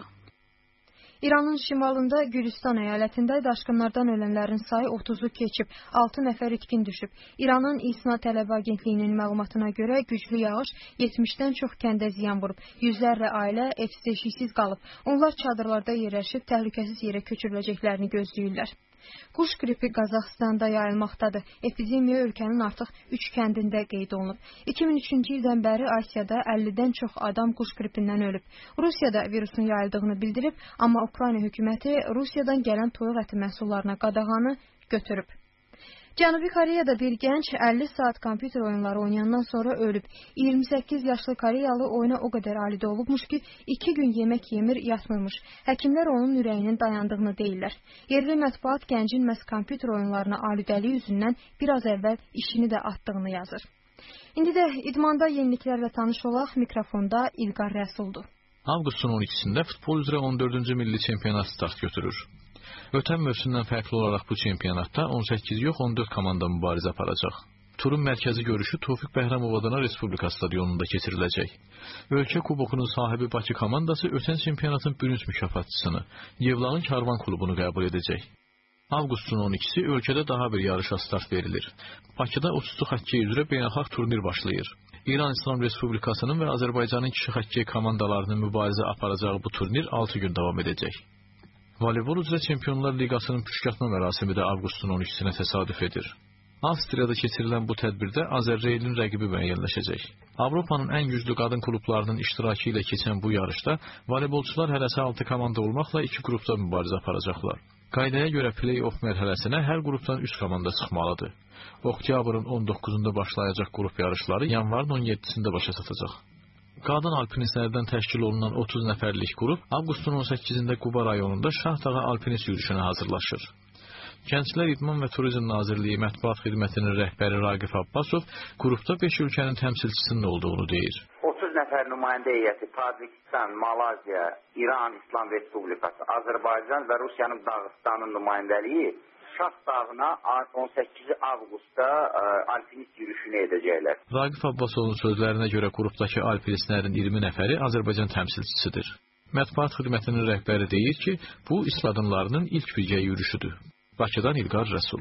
İranın şimalında Gülüstan əyalətində daşqınlardan ölənlərin sayı otuzu keçib, altı nəfər itkin düşüb. İranın İSNA Tələbə Agentliyinin məlumatına görə güclü yağış yetmişdən çox kəndə ziyan vurub. Yüzlərlə ailə evsiz qalıb. Onlar çadırlarda yerləşib təhlükəsiz yerə köçürüləcəklərini gözləyirlər. Quş qripi Qazaxstanda yayılmaqdadır. Epidemiya ölkənin artıq üç kəndində qeyd olunub. iki min üçüncü ildən bəri Asiyada əllidən çox adam quş qripindən ölüb. Rusiyada virusun yayıldığını bildirib, amma Ukrayna hökuməti Rusiyadan gələn toyuq əti məhsullarına qadağanı götürüb. Cənubi Koreyada bir gənc əlli saat kompüter oyunları oynayandan sonra ölüb. iyirmi səkkiz yaşlı Koreyalı oyuna o qədər alidə olubmuş ki, iki gün yemək yemir, yatmırmış. Həkimlər onun ürəyinin dayandığını deyirlər. Yerli mətbuat gəncin məhz kompüter oyunlarına alidəliyi üzündən biraz əvvəl işini də atdığını yazır. İndi də idmanda yeniliklərlə tanış olaq, mikrofonda İlqar Rəsuldur. Avqustun on ikisində futbol üzrə on dördüncü milli çempionat start götürür. Ötən mövsümdən fərqli olaraq bu çempionatda on səkkiz yox, on dörd komanda mübarizə aparacaq. Turun mərkəzi görüşü Tofiq Bəhramov adına Respublika stadionunda keçiriləcək. Ölkə kubokunun sahibi Bakı komandası ötən çempionatın bürünc mükafatçısını, Yevlaxın Karvan klubunu qəbul edəcək. Avqustun on ikisi ölkədə daha bir yarışa start verilir. Bakıda otuzlu xokkey üzrə beynəlxalq turnir başlayır. İran İslam Respublikasının və Azərbaycanın kişi xokkey komandalarının mübarizə aparacağı bu turnir altı gün davam edəcək. Voleybol üzrə Çempionlar Liqasının püşkatma mərasimi də avqustun on ikisinə təsadüf edir. Avstriyada keçirilən bu tədbirdə Azərreylin rəqibi müəyyənləşəcək. Avropanın ən güclü qadın klublarının iştirakı ilə keçən bu yarışda voleybolçular hərəsi altı komanda olmaqla iki qrupda mübarizə aparacaqlar. Qaydaya görə play-off mərhələsinə hər qrupdan üç komanda çıxmalıdır. Oktyabrın on doqquzunda başlayacaq qrup yarışları yanvarın on yeddisində başa çatacaq. Qadın alpinistlərdən təşkil olunan otuz nəfərlik qrup avqustun on səkkizində Quba rayonunda Şahtağa alpinist yürüşünə hazırlaşır. Gənclər İdman və Turizm Nazirliyi Mətbuat Xidmətinin rəhbəri Raqif Abbasov qrupda beş ölkənin təmsilçisinin olduğunu deyir. otuz nəfər nümayəndə heyəti Tacikistan, Malayziya, İran İslam Respublikası, Azərbaycan və Rusiyanın Dağıstanın nümayəndəliyi Şah dağına on səkkizi avqustda ə, alpinist yürüşünü edəcəklər. Raqif Abbasovun sözlərinə görə qrupdakı alpinistlərin iyirmi nəfəri Azərbaycan təmsilçisidir. Mətbuat xidmətinin rəhbəri deyir ki, bu İsladınlarının ilk birgə yürüşüdür. Bakıdan İlqar Rəsul.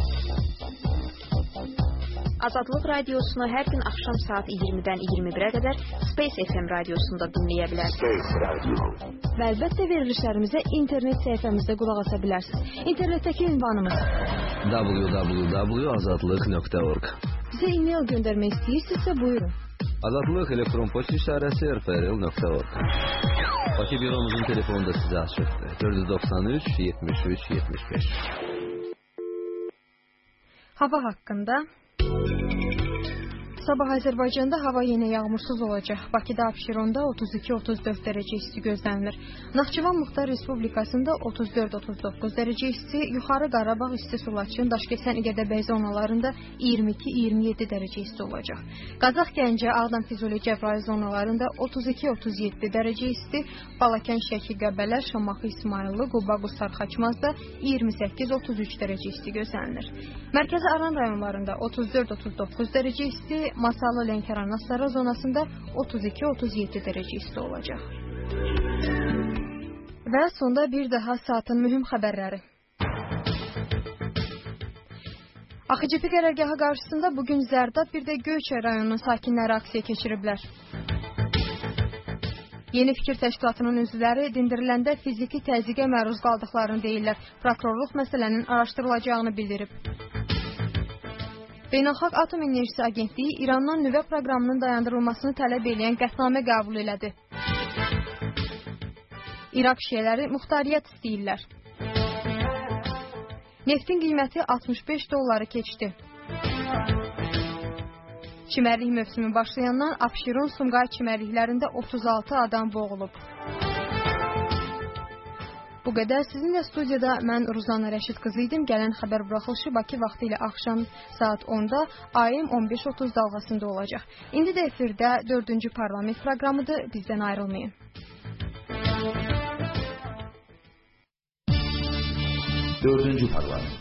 Azadlıq radiosunu hər gün axşam saat iyirmidən iyirmi birə qədər Space F M radiosunda dinləyə bilərsiniz. Və əlbəttə verilişlərimizə internet səhifəmizdə qulaq asa bilərsiniz. İnternetdəki ünvanımız w w w nöqtə azadlıq nöqtə org. Bizə e-mail göndərmək istəyirsinizsə buyurun. Azadlıq elektron poçt işarəsi r f r l nöqtə org. Bakı büromuzun telefonu da sizə açıqdır. dörd yüz doxsan üç yetmiş üç yetmiş beş. Hava haqqında Sabah Azərbaycanda hava yenə yağmursuz olacaq. Bakıda Abşeronda otuz iki otuz dörd dərəcə isti gözlənilir. Naxçıvan Muxtar Respublikasında otuz dörd otuz doqquz dərəcə isti, Yuxarı Qarabağ isti Sulaçın, Daşkəsən Gədəbəy zonalarında iyirmi iki iyirmi yeddi dərəcə isti olacaq. Qazax Gəncə, Ağdam Füzuli Cəbrayıl zonalarında otuz iki otuz yeddi dərəcə isti, Balakən Şəki Qəbələ, Şamaxı İsmayıllı, Quba Qusar Xaçmazda iyirmi səkkiz otuz üç dərəcə isti gözlənilir. Mərkəzi Aran rayonlarında otuz dörd otuz doqquz dərəcə isti, Masallı Lənkəran Astara zonasında otuz iki otuz yeddi dərəcə isti olacaq. Və sonda bir daha saatın mühüm xəbərləri. A X C P qərargahı qarşısında bugün Zərdab, bir də Göyçay rayonunun sakinləri aksiya keçiriblər. Yeni Fikir Təşkilatının üzvləri dindiriləndə fiziki təzyiqə məruz qaldıqlarını deyirlər. Prokurorluq məsələnin araşdırılacağını bildirib. Beynəlxalq Atom Enerjisi Agentliyi İrandan nüvə proqramının dayandırılmasını tələb edən qətnamə qəbul elədi. İraq şiələri muxtariyyət istəyirlər. Neftin qiyməti altmış beş dolları keçdi. Çimərlik mövsümü başlayandan Abşeron, Sumqayıt çimərliklərində otuz altı adam boğulub. Bu qədər. Sizinlə studiyada mən Ruzana Rəşid qızı idim. Gələn xəbər buraxılışı Bakı vaxtı ilə axşam saat onda A M on beş otuz dalğasında olacaq. İndi də efirdə dördüncü parlament proqramıdır. Bizdən ayrılmayın. Dördüncü parlament.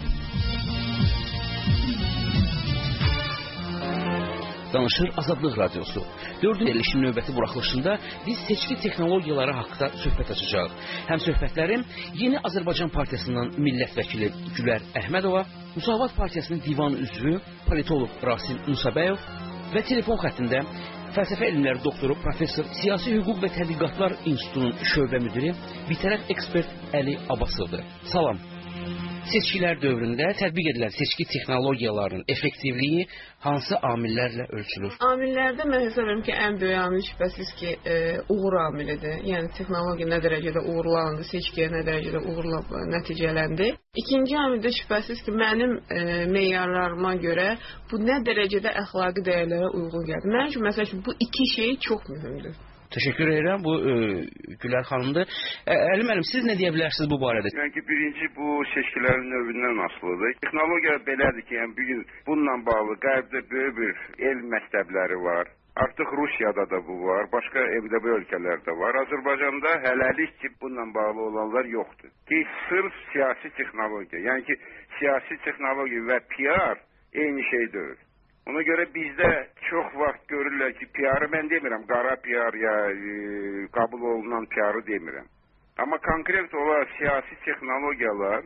Danışır Azadlıq Radiosu. dördüncü verilişin növbəti buraxılışında biz seçki texnologiyaları haqqında söhbət açacağıq. Həm söhbətlərim Yeni Azərbaycan Partiyasından millət vəkili Gülər Əhmədova, Müsavat Partiyasının divan üzvü politoloq Rasim Musabəyov və telefon xəttində Fəlsəfə elmləri doktoru, professor, Siyasi Hüquq və Tədqiqatlar İnstitutunun şöbə müdiri, bitərəf ekspert Əli Abbasovdur. Salam. Seçkilər dövründə tətbiq edilən seçki texnologiyalarının effektivliyi hansı amillərlə ölçülür? Amillərdə mən hesab edirəm ki, ən böyük amil şübhəsiz ki, e, uğur amilidir. Yəni texnologiya nə dərəcədə uğurlandı, seçkiyə nə dərəcədə uğurla nəticələndi. İkinci amildə şübhəsiz ki, mənim e, meyarlarıma görə bu nə dərəcədə əxlaqi dəyərlərə uyğun gəldi. Mənim üçün məsəl üçün bu iki şey çox mühümdür. Təşəkkür edirəm. Bu e, Gülər xanımdır. E, Əli müəllim, siz nə deyə bilərsiniz bu barədə? Yəni ki, birinci bu seçkilərin növündən asılıdır. Texnologiya belədir ki, yəni bugün bununla bağlı Qərbdə böyük bir elm məktəbləri var. Artıq Rusiyada da bu var, başqa Evropa ölkələrdə var. Azərbaycanda hələlik ki, bununla bağlı olanlar yoxdur. Ki, sırf siyasi texnologiya, yəni ki, siyasi texnologiya və P R eyni şey deyil. Ona görə bizdə çox vaxt görürlər ki, P R-ı mən demirəm, qara P R ya e, qəbul olunan P R-ı demirəm. Amma konkret olaraq siyasi texnologiyalar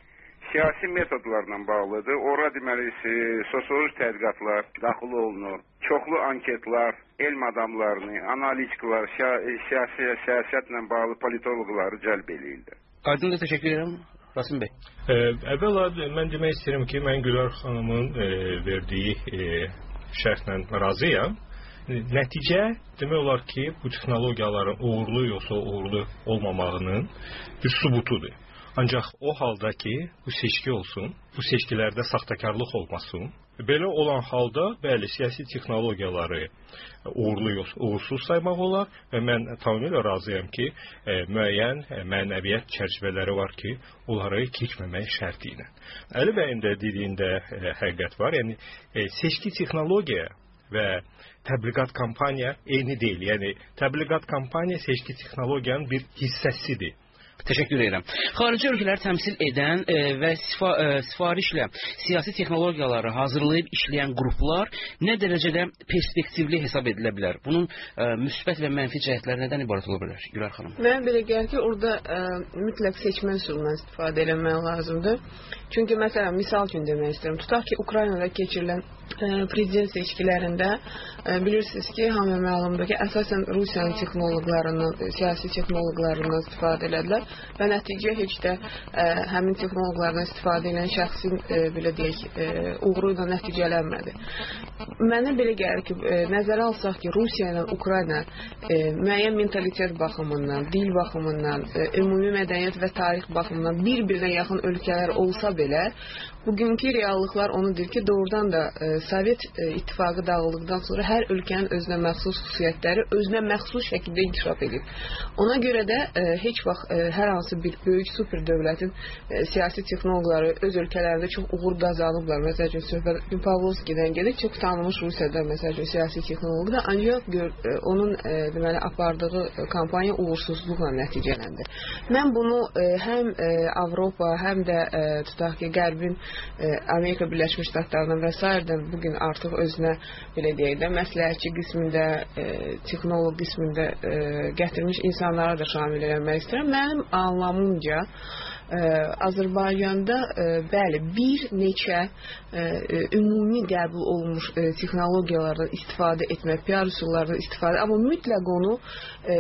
siyasi metodlarla bağlıdır. Ora deməli sosioloji tədqiqatlar daxil olunur. Çoxlu anketlər, elm adamlarını, analitiklər, siyasi siyasətlə bağlı politoloqları cəlb eləyirlər. Aydınca təşəkkür edirəm. Rasim bəy. E, əvvəla mən demək istəyirəm ki, mən Gülər xanımın e, verdiyi e, şərhlə razıyam. Nəticə demək olar ki, bu texnologiyaların uğurlu yoxsa uğurlu olmamağının bir sübutudur. Ancaq o halda ki, bu seçki olsun, bu seçkilərdə saxtakarlıq olmasın. Belə olan halda, bəli, siyasi texnologiyaları uğurlu yoxsa uğursuz saymaq olar və mən tamamilə razıyam ki, e, müəyyən e, mənəviyyat çərçivələri var ki, onları keçməmək şərti ilə. Əli bəyin də dediyində e, həqiqət var. Yəni e, seçki texnologiya və təbliğat kampaniya eyni deyil. Yəni təbliğat kampaniya seçki texnologiyanın bir hissəsidir. Təşəkkür edirəm. Xarici ölkələri təmsil edən e, və sifa, e, sifarişlə siyasi texnologiyaları hazırlayıb işləyən qruplar nə dərəcədə perspektivli hesab edilə bilər? Bunun e, müsbət və mənfi cəhətləri nədən ibarət ola bilər? Gülər xanım. Mən belə gəlir ki, orada e, mütləq seçmə üsulundan istifadə etmək lazımdır. Çünki məsələn, misal üçün demək istəyirəm. Tutaq ki, Ukraynada keçirilən e, prezident seçkilərində e, bilirsiniz ki, hamı məlumdur ki, əsasən Rusiyanın texnoloqlarından, siyasi texnoloqlarından istifadə edilər və nəticə heç də ə, həmin texnoloqlardan istifadə edən şəxsin ə, belə deyək, ə, uğuru ilə nəticələnmədi. Mənə belə gəlir ki, ə, nəzərə alsaq ki, Rusiya ilə Ukrayna ə, müəyyən mentalitet baxımından, dil baxımından, ə, ümumi mədəniyyət və tarix baxımından bir-birinə yaxın ölkələr olsa belə, bugünkü reallıqlar onudur ki, doğrudan da e, Sovet e, ittifaqı dağıldıqdan sonra hər ölkənin özünə məxsus xüsusiyyətləri özünə məxsus şəkildə inkişaf edib. Ona görə də e, heç vaxt e, hər hansı bir böyük super dövlətin e, siyasi texnoloqları öz ölkələrində çox uğur qazanıblar. Məsəl üçün söhbət Pavlovskidən gedir, çox tanınmış Rusiyada məsəl üçün siyasi texnoloqda, ancaq gör, e, onun e, deməli apardığı kampaniya uğursuzluqla nəticələndi. Mən bunu e, həm e, Avropa, həm də e, tutaq ki, Qərbin Amerika Birləşmiş Ştatlarından və sairədən bugün artıq özünə belə deyək də məsləhətçi qismində, e, texnoloq qismində e, gətirmiş insanlara da şamil eləmək istəyirəm. Mənim anlamımca ə, Azərbaycanda ə, bəli, bir neçə ə, ümumi qəbul olunmuş ə, texnologiyalardan istifadə etmək, P R üsullarından istifadə, amma mütləq onu ə,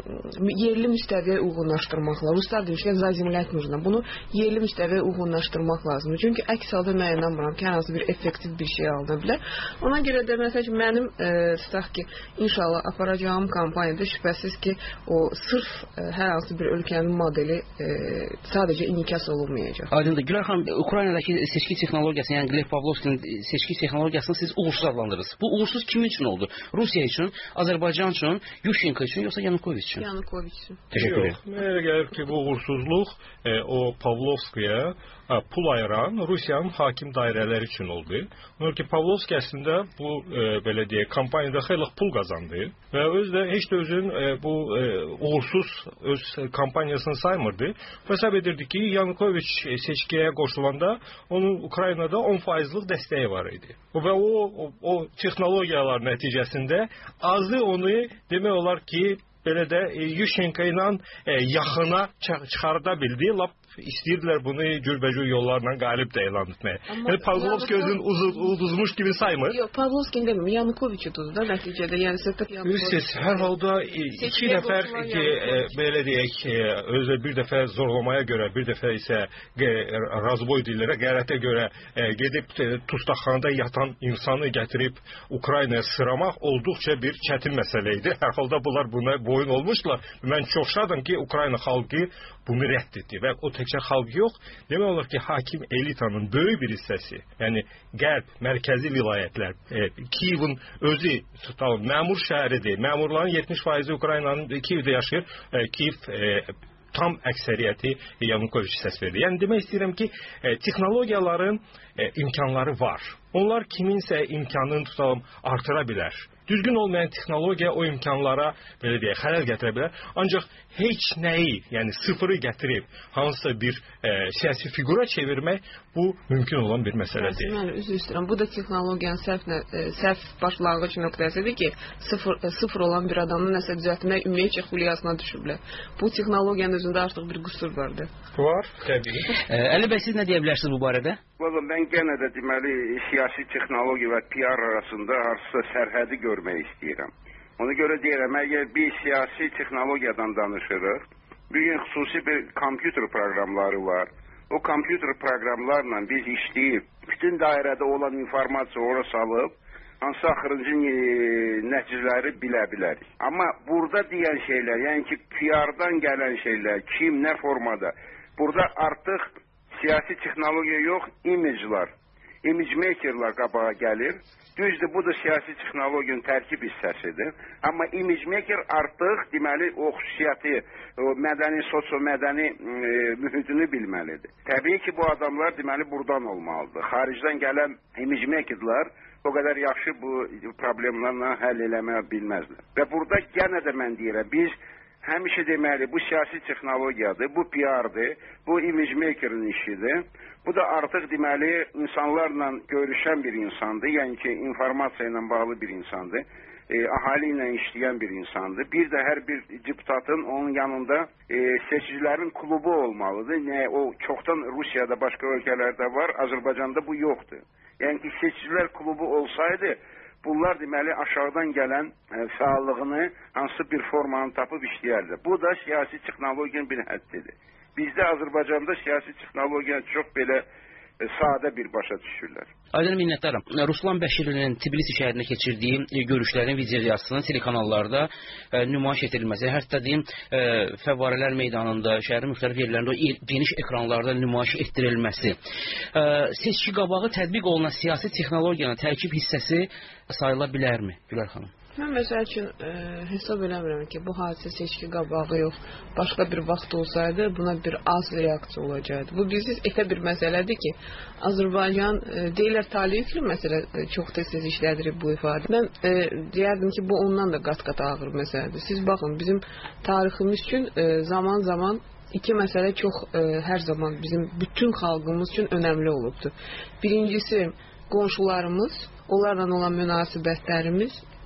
yerli müstəviyə uyğunlaşdırmaq lazım. Ruslar demişlər, zazimlət нужно. Bunu yerli müstəviyə uyğunlaşdırmaq lazımdır. Çünki əks halda mən inanmıram ki, hər hansı bir effektiv bir şey alına bilər. Ona görə də məsələn mənim e, tutaq ki, inşallah aparacağım kampaniyada şübhəsiz ki, o sırf e, hər hansı bir ölkənin modeli e, sadəcə inikas olunmayacaq. Aydındır. Gülər xanım, Ukraynadakı seçki texnologiyasını, yəni Gleb Pavlovskinin seçki texnologiyasını siz uğursuz adlandırırsınız. Bu uğursuz kimin üçün oldu? Rusiya üçün, Azərbaycan üçün, Yushchenko üçün, yoxsa Yanukoviç üçün? Yanukoviç üçün. Təşəkkür ederim. Mənə gəlir ki, bu uğursuzluq e, o Pavlovskaya pul ayıran Rusiyanın hakim dairələri üçün oldu. Onlar ki, Pavlovski əslində bu e, belə deyək, kampaniyada xeyli pul qazandı və öz də heç də özün e, bu e, uğursuz öz kampaniyasını saymırdı. Hesab edirdi ki, Yanukoviç seçkiyə qoşulanda onun Ukraynada on faizlik dəstəyi var idi. Və o, o, o texnologiyalar nəticəsində azı onu demək olar ki, belə də e, Yushchenko ilə e, yaxına çıxarda bildi. Lap istəyirdilər bunu cürbəcür yollarla qalib də elan etməyə. Yəni Pavlovski özünü uduzmuş kimi saymır. Yox, Pavlovski demir, Yanukoviç'i uduzdu nəticədə. Yəni söhbət Yanukoviç. Siz hər halda iki nəfər ki, e, belə deyək, e, özü bir dəfə zorlamaya görə, bir dəfə isə e, razboy dillərə, qeyrətə görə e, gedib e, tustaqxanada yatan insanı gətirib Ukraynaya sıramaq olduqca bir çətin məsələ idi. Hər halda bunlar buna boyun olmuşlar. Mən çox şadım ki, Ukrayna xalqı bunu rədd etdi və o təkcə xalq yox, demək olar ki, hakim elitanın böyük bir hissəsi, yəni qərb, mərkəzi vilayətlər, e, Kiyevin özü tutalım, məmur şəhəridir. Məmurların yetmiş faizi Ukraynanın Kiyevdə yaşayır. E, Kiyev e, tam əksəriyyəti Yanukoviç səs verdi. Yəni demək istəyirəm ki, e, texnologiyaların e, imkanları var. Onlar kiminsə imkanını tutalım artıra bilər. Düzgün olmayan texnologiya o imkanlara belə deyək, xələl gətirə bilər. Ancaq heç nəyi, yəni sıfırı gətirib hansısa bir e, siyasi figura çevirmək bu mümkün olan bir məsələdir. Mən üzr istəyirəm. Bu da texnologiyanın səhv, e, səhv başlanğıc nöqtəsidir ki, sıfır, e, sıfır olan bir adamın nəsə düzəltmək ümumiyyətcə xulyasına düşüblər. Bu texnologiyanın özündə artıq bir qüsur vardır. Var, təbii. E, Əli bəy, siz nə deyə bilərsiniz bu barədə? Valla mən genə də deməli siyasi texnologiya və P R arasında hansısa sərhədi görmək istəyirəm. Ona görə deyirəm, əgər bir siyasi texnologiyadan danışırıq, bugün xüsusi bir kompüter proqramları var. O kompüter proqramlarla biz işləyib, bütün dairədə olan informasiya ora salıb, hansı axırıncı nəticələri bilə bilərik. Amma burada deyən şeylər, yəni ki, P R-dan gələn şeylər, kim, nə formada, burada artıq siyasi texnologiya yox, imiclər, image makerlər qabağa gəlir. Düzdür, bu da siyasi texnologiyanın tərkib hissəsidir. Amma image maker artıq, deməli, o xüsusiyyəti, o mədəni, sosyo-mədəni e, mühitini bilməlidir. Təbii ki, bu adamlar, deməli, buradan olmalıdır. Xaricdən gələn image makerlər o qədər yaxşı bu problemlərlə həll eləməyə bilməzlər. Və burada yenə də mən deyirəm, biz həmişə deməli, bu siyasi texnologiyadır, bu P R-dır, bu image maker'ın işidir. Bu da artıq deməli, insanlarla görüşən bir insandır, yəni ki, informasiya ilə bağlı bir insandır, e, ahali ilə işləyən bir insandır. Bir də hər bir deputatın onun yanında e, seçicilərin klubu olmalıdır. Ne, o çoxdan Rusiyada, başqa ölkələrdə var, Azərbaycanda bu yoxdur. Yəni ki, seçicilər klubu olsaydı, bunlar deməli aşağıdan gələn e, fəallığını hansı bir formanı tapıb işləyərdi. Bu da siyasi texnologiyanın bir həddidir. Bizdə Azərbaycanda siyasi texnologiyanı çox belə e, sadə bir başa düşürlər. Aydın minnətdaram. Ruslan Bəşirlinin Tbilisi şəhərində keçirdiyi e, görüşlərin videosiyasının telekanallarda e, nümayiş etdirilməsi, hətta deyim e, Fəvvarələr meydanında, şəhərin müxtəlif yerlərində o geniş ekranlarda nümayiş etdirilməsi, e, seçki qabağı tətbiq olunan siyasi texnologiyanın tərkib hissəsi sayıla bilərmi, Gülər xanım? Mən məsəl üçün e, hesab eləmirəm ki, bu hadisə seçki qabağı yox, başqa bir vaxt olsaydı buna bir az reaksiya olacaqdı. Bu bizsiz etə bir məsələdir ki, Azərbaycan e, deyirlər tali yüklü məsələ e, çox tez-tez işlədirib bu ifadə. Mən e, deyərdim ki, bu ondan da qat-qat ağır məsələdir. Siz baxın, bizim tariximiz üçün e, zaman-zaman iki məsələ çox e, hər zaman bizim bütün xalqımız üçün önəmli olubdur. Birincisi, qonşularımız, onlarla olan münasibətlərimiz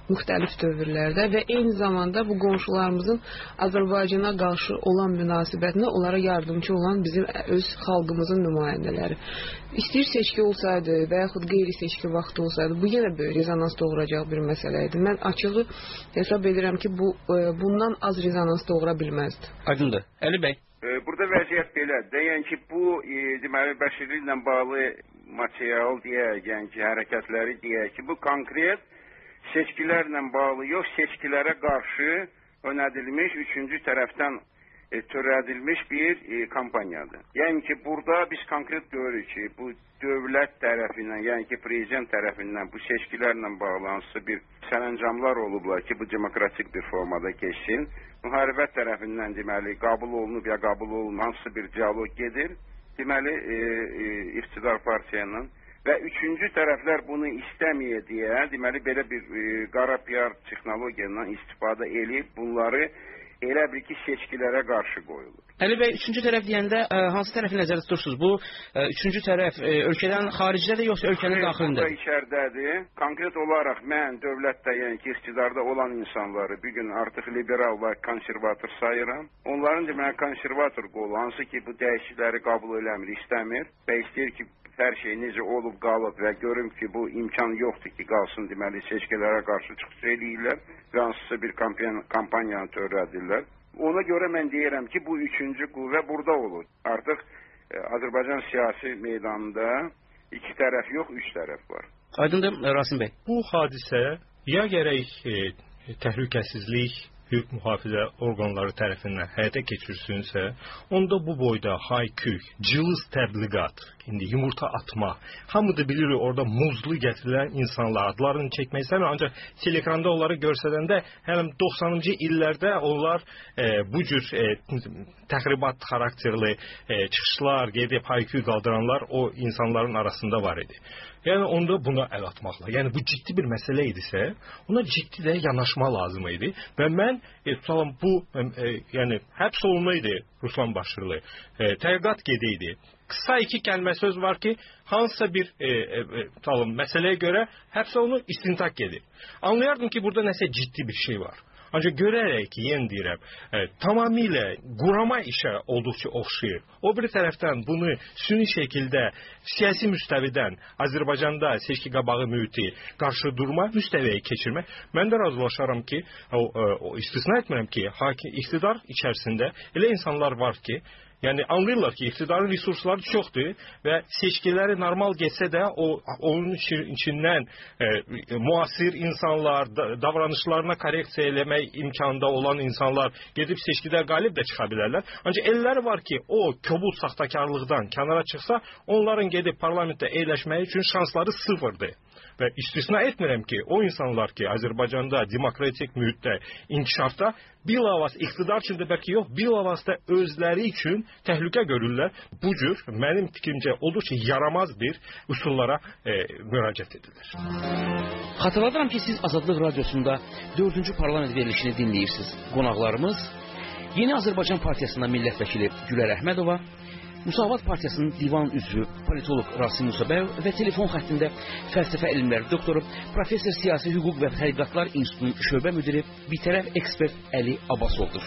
müxtəlif dövrlərdə və eyni zamanda bu qonşularımızın Azərbaycana qarşı olan münasibətində onlara yardımcı olan bizim öz xalqımızın nümayəndələri. İstəyir seçki olsaydı və yaxud qeyri-seçki vaxtı olsaydı, bu yenə böyük rezonans doğuracaq bir məsələ idi. Mən açığı hesab edirəm ki, bu bundan az rezonans doğura bilməzdi. Aydındır. Əli bəy. Burada vəziyyət belədir. Yəni ki, bu deməli bəşirliklə bağlı material deyək, yəni ki, hərəkətləri deyək ki, bu konkret seçkilərlə bağlı yox, seçkilərə qarşı önədilmiş üçüncü tərəfdən e, törədilmiş bir e, kampaniyadır. Yəni ki, burada biz konkret görürük ki, bu dövlət tərəfindən, yəni ki, prezident tərəfindən bu seçkilərlə bağlı hansısa bir sərəncamlar olublar ki, bu demokratik bir formada keçsin. Müharibə tərəfindən deməli qəbul olunub ya qəbul olunub hansısa bir dialoq gedir. Deməli e, e, iqtidar partiyasının və üçüncü tərəflər bunu istəməyə deyə, deməli belə bir e, qara P R texnologiyadan istifadə edib bunları elə bir ki seçkilərə qarşı qoyulur. Əli bəy, üçüncü tərəf deyəndə ə, hansı tərəfi nəzərdə tutursunuz? Bu ə, üçüncü tərəf ə, ölkədən xaricdədir yoxsa ölkənin daxilindədir? Burada içəridədir. Konkret olaraq mən dövlətdə, yəni ki, iqtidarda olan insanları bir gün artıq liberal və konservator sayıram. Onların deməli konservator qolu, hansı ki bu dəyişiklikləri qəbul eləmir, istəmir və istəyir ki, hər şey necə olub qalıb və görüm ki, bu imkan yoxdur ki, qalsın deməli seçkilərə qarşı çıxış eləyirlər və hansısa bir kampaniyanı törədirlər. Ona görə mən deyirəm ki, bu üçüncü qüvvə burada olur. Artıq e, Azərbaycan siyasi meydanında iki tərəf yox, üç tərəf var. Aydındır, Rasim bəy. Bu hadisə ya gərək e, təhlükəsizlik hüquq mühafizə orqanları tərəfindən həyata keçirilsinsə, onda bu boyda haykük, cılız təbliğat, indi yumurta atma, hamı da bilir orada muzlu gətirilən insanlar, adlarını çəkmək istəmir, ancaq telekranda onları görsədəndə hələm doxsanıncı illərdə onlar e, bu cür e, təxribat xarakterli e, çıxışlar, gedib haykük qaldıranlar o insanların arasında var idi. Yəni onda buna əl atmaqla, yəni bu ciddi bir məsələ idisə, ona ciddi də yanaşma lazım idi və mən e, tutalım bu e, yəni həbs olunmaydı Ruslan Başırlı, e, təhqiqat gedəydi. Qısa iki kəlmə söz var ki, hansısa bir e, e, tutalım məsələyə görə həbs olunur, istintaq gedir. Anlayardım ki, burada nəsə ciddi bir şey var. Ancaq görərək ki, yenə deyirəm, e, tamamilə qurama işə olduqca oxşayır. O bir tərəfdən bunu süni şəkildə siyasi müstəvidən Azərbaycanda seçki qabağı mühiti qarşı durma müstəviyə keçirmək. Mən də razılaşaram ki, o, o istisna etmirəm ki, hakim, iqtidar içərisində elə insanlar var ki, yəni anlayırlar ki, iqtidarın resursları çoxdur və seçkiləri normal geçsə də o onun içindən e, müasir insanlar, da, davranışlarına korreksiya eləmək imkanında olan insanlar gedib seçkidə qalib də çıxa bilərlər. Ancaq elləri var ki, o kobud saxtakarlıqdan kənara çıxsa, onların gedib parlamentdə əyləşmək üçün şansları sıfırdır. Və istisna etmirəm ki, o insanlar ki, Azərbaycanda demokratik mühitdə, inkişafda bilavas iqtidar üçün də bəlkə yox, bilavas da özləri üçün təhlükə görürlər. Bu cür mənim fikrimcə olduqca yaramaz bir üsullara e, müraciət edilir. Xatırladıram ki, siz Azadlıq Radiosunda dördüncü parlament verilişini dinləyirsiniz. Qonaqlarımız Yeni Azərbaycan Partiyasından millət vəkili Gülər Əhmədova, Müsavat Partiyasının divan üzvü politolog Rasim Musabəyov və telefon xəttində fəlsəfə elmləri doktoru, professor siyasi hüquq və tədqiqatlar institutunun şöbə müdiri, bitərəf ekspert Əli Abbasovdur.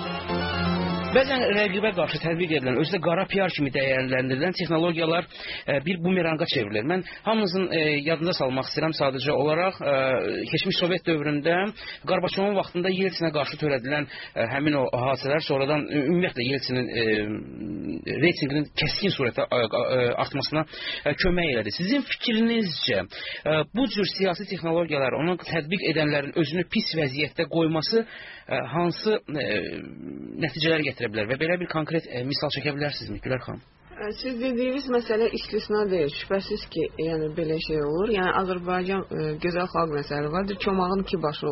Bəzən rəqibə qarşı tətbiq edilən, özü də qara P R kimi dəyərləndirilən texnologiyalar e, bir bumeranga çevrilir. Mən hamınızın e, yadında salmaq istəyirəm sadəcə olaraq e, keçmiş Sovet dövründə Qarbaçovun vaxtında Yeltsinə qarşı törədilən e, həmin o hadisələr sonradan e, ümumiyyətlə Yeltsinin e, reytinginin kəskin surətdə e, e, artmasına e, kömək elədi. Sizin fikrinizcə e, bu cür siyasi texnologiyalar, onu tətbiq edənlərin özünü pis vəziyyətdə qoyması e, hansı e, nəticələr gətirir? Və belə bir konkret e, misal çəkə bilərsinizmi Gülər xanım? Siz dediyiniz məsələ istisna deyil. Şübhəsiz ki, yəni belə şey olur. Yəni Azərbaycan e, gözəl xalq məsələ vardır. Çomağın iki başı olur.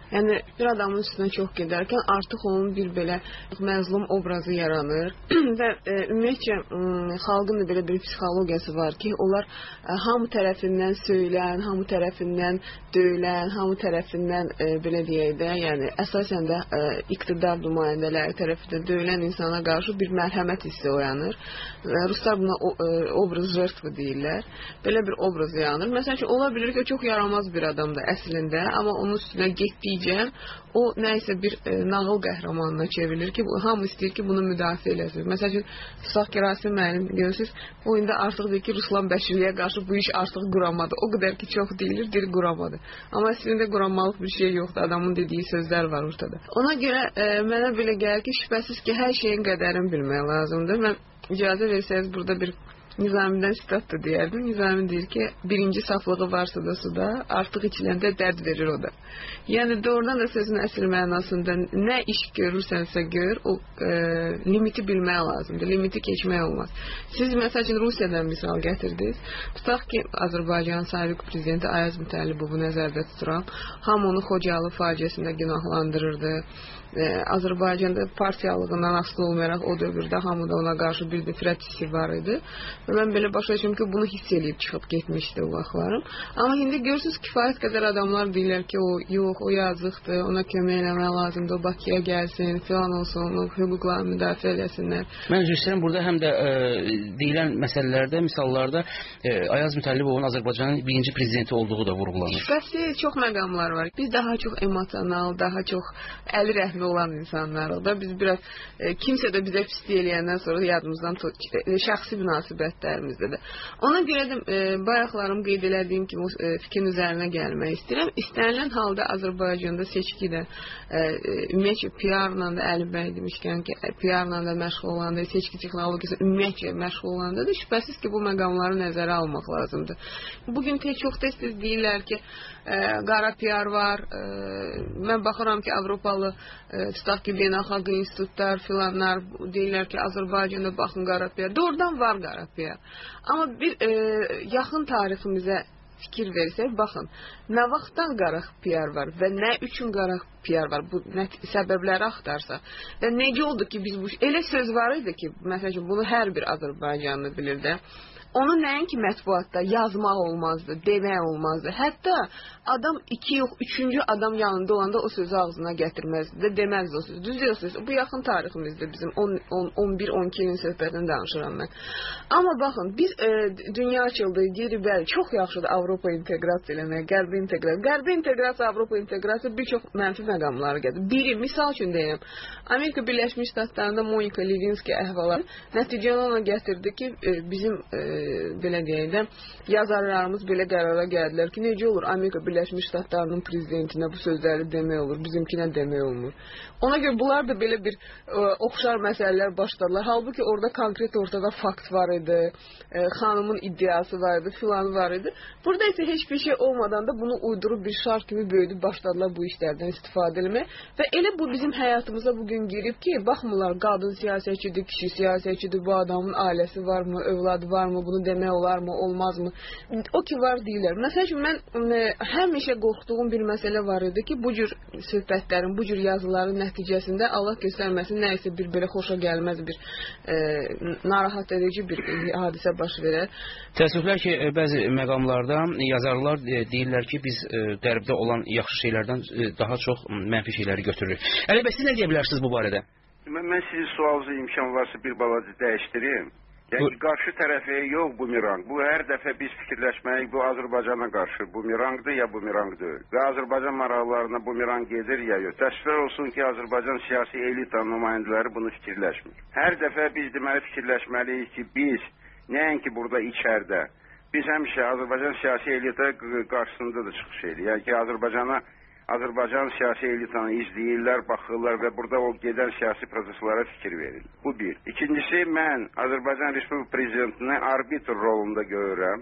Yəni bir adamın üstünə çox gedərkən artıq onun bir belə məzlum obrazı yaranır və e, ümumiyyətcə e, xalqın da belə bir psixologiyası var ki, onlar e, hamı tərəfindən söylən, hamı tərəfindən döyülən, hamı tərəfindən e, belə deyək də, yəni əsasən də e, iqtidar nümayəndələri tərəfindən döyülən insana qarşı bir mərhəmət hissi oyanır. Və Ruslar buna o, e, obraz jертва deyirlər. Belə bir obraz yaranır. Məsələn ki, ola bilər ki, o çox yaramaz bir adamdır əslində, amma onun üstünə getdikcə o nəysə bir e, nağıl qəhrəmanına çevrilir ki, bu, hamı istəyir ki, bunu müdafiə eləsin. Məsəl üçün, Tutaq ki, Rasim müəllim görürsünüz, o indi artıq deyir ki, Ruslan Bəşirliyə qarşı bu iş artıq quramadı. O qədər ki, çox deyilir, deyir quramadı. Amma əslində quranmalık bir şey yoxdur. Adamın dediyi sözlər var ortada. Ona görə e, mənə belə gəlir ki, şübhəsiz ki, hər şeyin qədərini bilmək lazımdır. Mən icazə versəniz burada bir Nizami'dən sitat da deyərdim. Nizami deyir ki, birinci saflığı varsa da suda, artıq içiləndə dərd verir o da. Yəni doğrudan da sözün əsl mənasında nə iş görürsənsə gör, o e, limiti bilmək lazımdır. Limiti keçmək olmaz. Siz məsəl üçün Rusiyadan misal gətirdiniz. Tutaq ki, Azərbaycan sabiq prezidenti Ayaz Mütəllibovu nəzərdə tuturam. Hamı onu Xocalı faciəsində günahlandırırdı. Ee, Azərbaycanda partiyalığından asılı olmayaraq o dövrdə hamıda ona qarşı bir nifrət hissi var idi. Və mən belə başa düşürəm ki, bunu hiss eləyib çıxıb getmişdi o vaxtlarım. Amma indi görürsünüz kifayət qədər adamlar deyirlər ki, o yox, o yazıqdır, ona kömək eləmək lazımdır, o Bakıya gəlsin, filan olsun, onun hüquqlarını müdafiə eləsinlər. Mən üzr istəyirəm, burada həm də e, deyilən məsələlərdə, misallarda e, Ayaz Mütəllibovun Azərbaycanın birinci prezidenti olduğu da vurğulanır. Şübhəsiz çox məqamlar var. Biz daha çox emosional, daha çox əli rəhmi olan insanlarıq da. Biz biraz e, kimsə də bizə pislik eləyəndən sonra yadımızdan e, şəxsi münasibətlərimizdə də. Ona görə də e, bayaqlarım qeyd elədiyim kimi e, fikrin üzərinə gəlmək istəyirəm. İstənilən halda Azərbaycanda seçkidə e, ümumiyyətcə P R-la da Əlibəy demişkən ki, P R-la da məşğul olanda, seçki texnologiyası ümumiyyətcə məşğul olanda da şübhəsiz ki, bu məqamları nəzərə almaq lazımdır. Bugün tək çox tez-tez deyirlər ki, e, qara P R var. E, mən baxıram ki, Avropalı e, tutaq ki, beynəlxalq institutlar filanlar deyirlər ki, Azərbaycanda baxın qara P R. Doğrudan var qara P R. Amma bir e, yaxın tariximizə fikir versək, baxın, nə vaxtdan qara P R var və nə üçün qara P R var, bu nə, səbəbləri axtarsa və necə oldu ki, biz bu elə söz var idi ki, məsələn, bunu hər bir Azərbaycanlı bilir də. Onu nəinki mətbuatda yazmaq olmazdı, demək olmazdı. Hətta adam iki yox, üçüncü adam yanında olanda o sözü ağzına gətirməzdi də, deməzdi o sözü. Düz deyirsiniz, bu yaxın tariximizdir bizim on bir on iki ilin söhbətini danışıram mən. Amma baxın, biz e, dünya açıldı, geri bəli, çox yaxşıdır Avropa inteqrasiya eləmək, qərbi inteqrasiya. Qərbi inteqrasiya, Avropa inteqrasiya bir çox mənfi məqamları gəlir. Biri, misal üçün deyəm, Amerika Birləşmiş Ştatlarında Monika Lewinsky əhvalatı nəticəni ona gətirdi ki, e, bizim e, belə deyək də, yazarlarımız belə qərara gəldilər ki, necə olur Amerika Birləşmiş Ştatlarının prezidentinə bu sözləri demək olur, bizimkinə demək olmur. Ona görə bunlar da belə bir ə, oxşar məsələlər başladılar. Halbuki orada konkret ortada fakt var idi, ə, xanımın iddiası var idi, filan var idi. Burada isə heç bir şey olmadan da bunu uydurub bir şar kimi böyüdüb başladılar bu işlərdən istifadə etmək. Və elə bu bizim həyatımıza bugün girib ki, baxmırlar, qadın siyasətçidir, kişi siyasətçidir, bu adamın ailəsi varmı, övladı varmı, bunu demək olarmı, olmazmı? O ki var deyirlər. Məsəl üçün, mən ə, həmişə qorxduğum bir məsələ var idi ki, bu cür söhbətlərin, bu cür yazıların nəticəsində Allah göstərməsin, nə isə bir belə xoşa gəlməz bir e, narahat edici bir hadisə baş verər. Təəssüflər ki, bəzi məqamlarda yazarlar deyirlər ki, biz e, qərbdə olan yaxşı şeylərdən e, daha çox mənfi şeyləri götürürük. Əlibəy, siz nə deyə bilərsiniz bu barədə? Mən, mən sizin sualınızı imkan varsa bir balaca dəyişdireyim. Yəni ki, qarşı tərəfə yox bumerang. Bu hər dəfə biz fikirləşməyik, bu Azərbaycana qarşı bumerangdır ya bumerang deyil. Və Azərbaycan maraqlarına bumerang gedir ya yox. Təəssüflər olsun ki, Azərbaycan siyasi elita nümayəndələri bunu fikirləşmir. Hər dəfə biz deməli fikirləşməliyik ki, biz nəinki burada içəridə, biz həmişə Azərbaycan siyasi elita qarşısında da çıxış edirik. Yəni ki, Azərbaycana Azərbaycan siyasi elitanı izləyirlər, baxırlar və burada o gedən siyasi proseslərə fikir verir. Bu bir. İkincisi, mən Azərbaycan Respublika prezidentini arbitr rolunda görürəm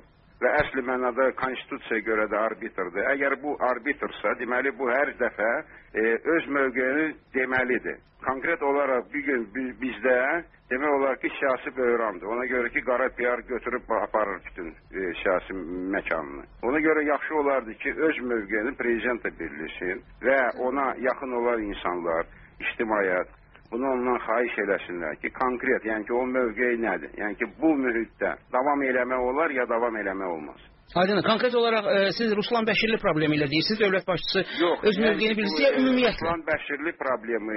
və əsli mənada konstitusiyaya görə də arbitrdir. Əgər bu arbitrsa, deməli bu hər dəfə e, öz mövqeyini deməlidir. Konkret olaraq bir gün bizdə demək olar ki, siyasi böhrandır. Ona görə ki, qara P R götürüb aparır bütün e, siyasi məkanını. Ona görə yaxşı olardı ki, öz mövqeyini prezidentlə birləşsin və ona yaxın olan insanlar, ictimaiyyət bunu ondan xahiş eləsinlər ki, konkret, yəni ki, o mövqey nədir? Yəni ki, bu mühitdə davam eləmək olar ya davam eləmək olmaz. Aydın, konkret olaraq e, siz Ruslan Bəşirli problemi ilə deyirsiniz, dövlət başçısı Yox, öz mövqeyini bilirsə, ya ümumiyyətlə? Ruslan Bəşirli problemi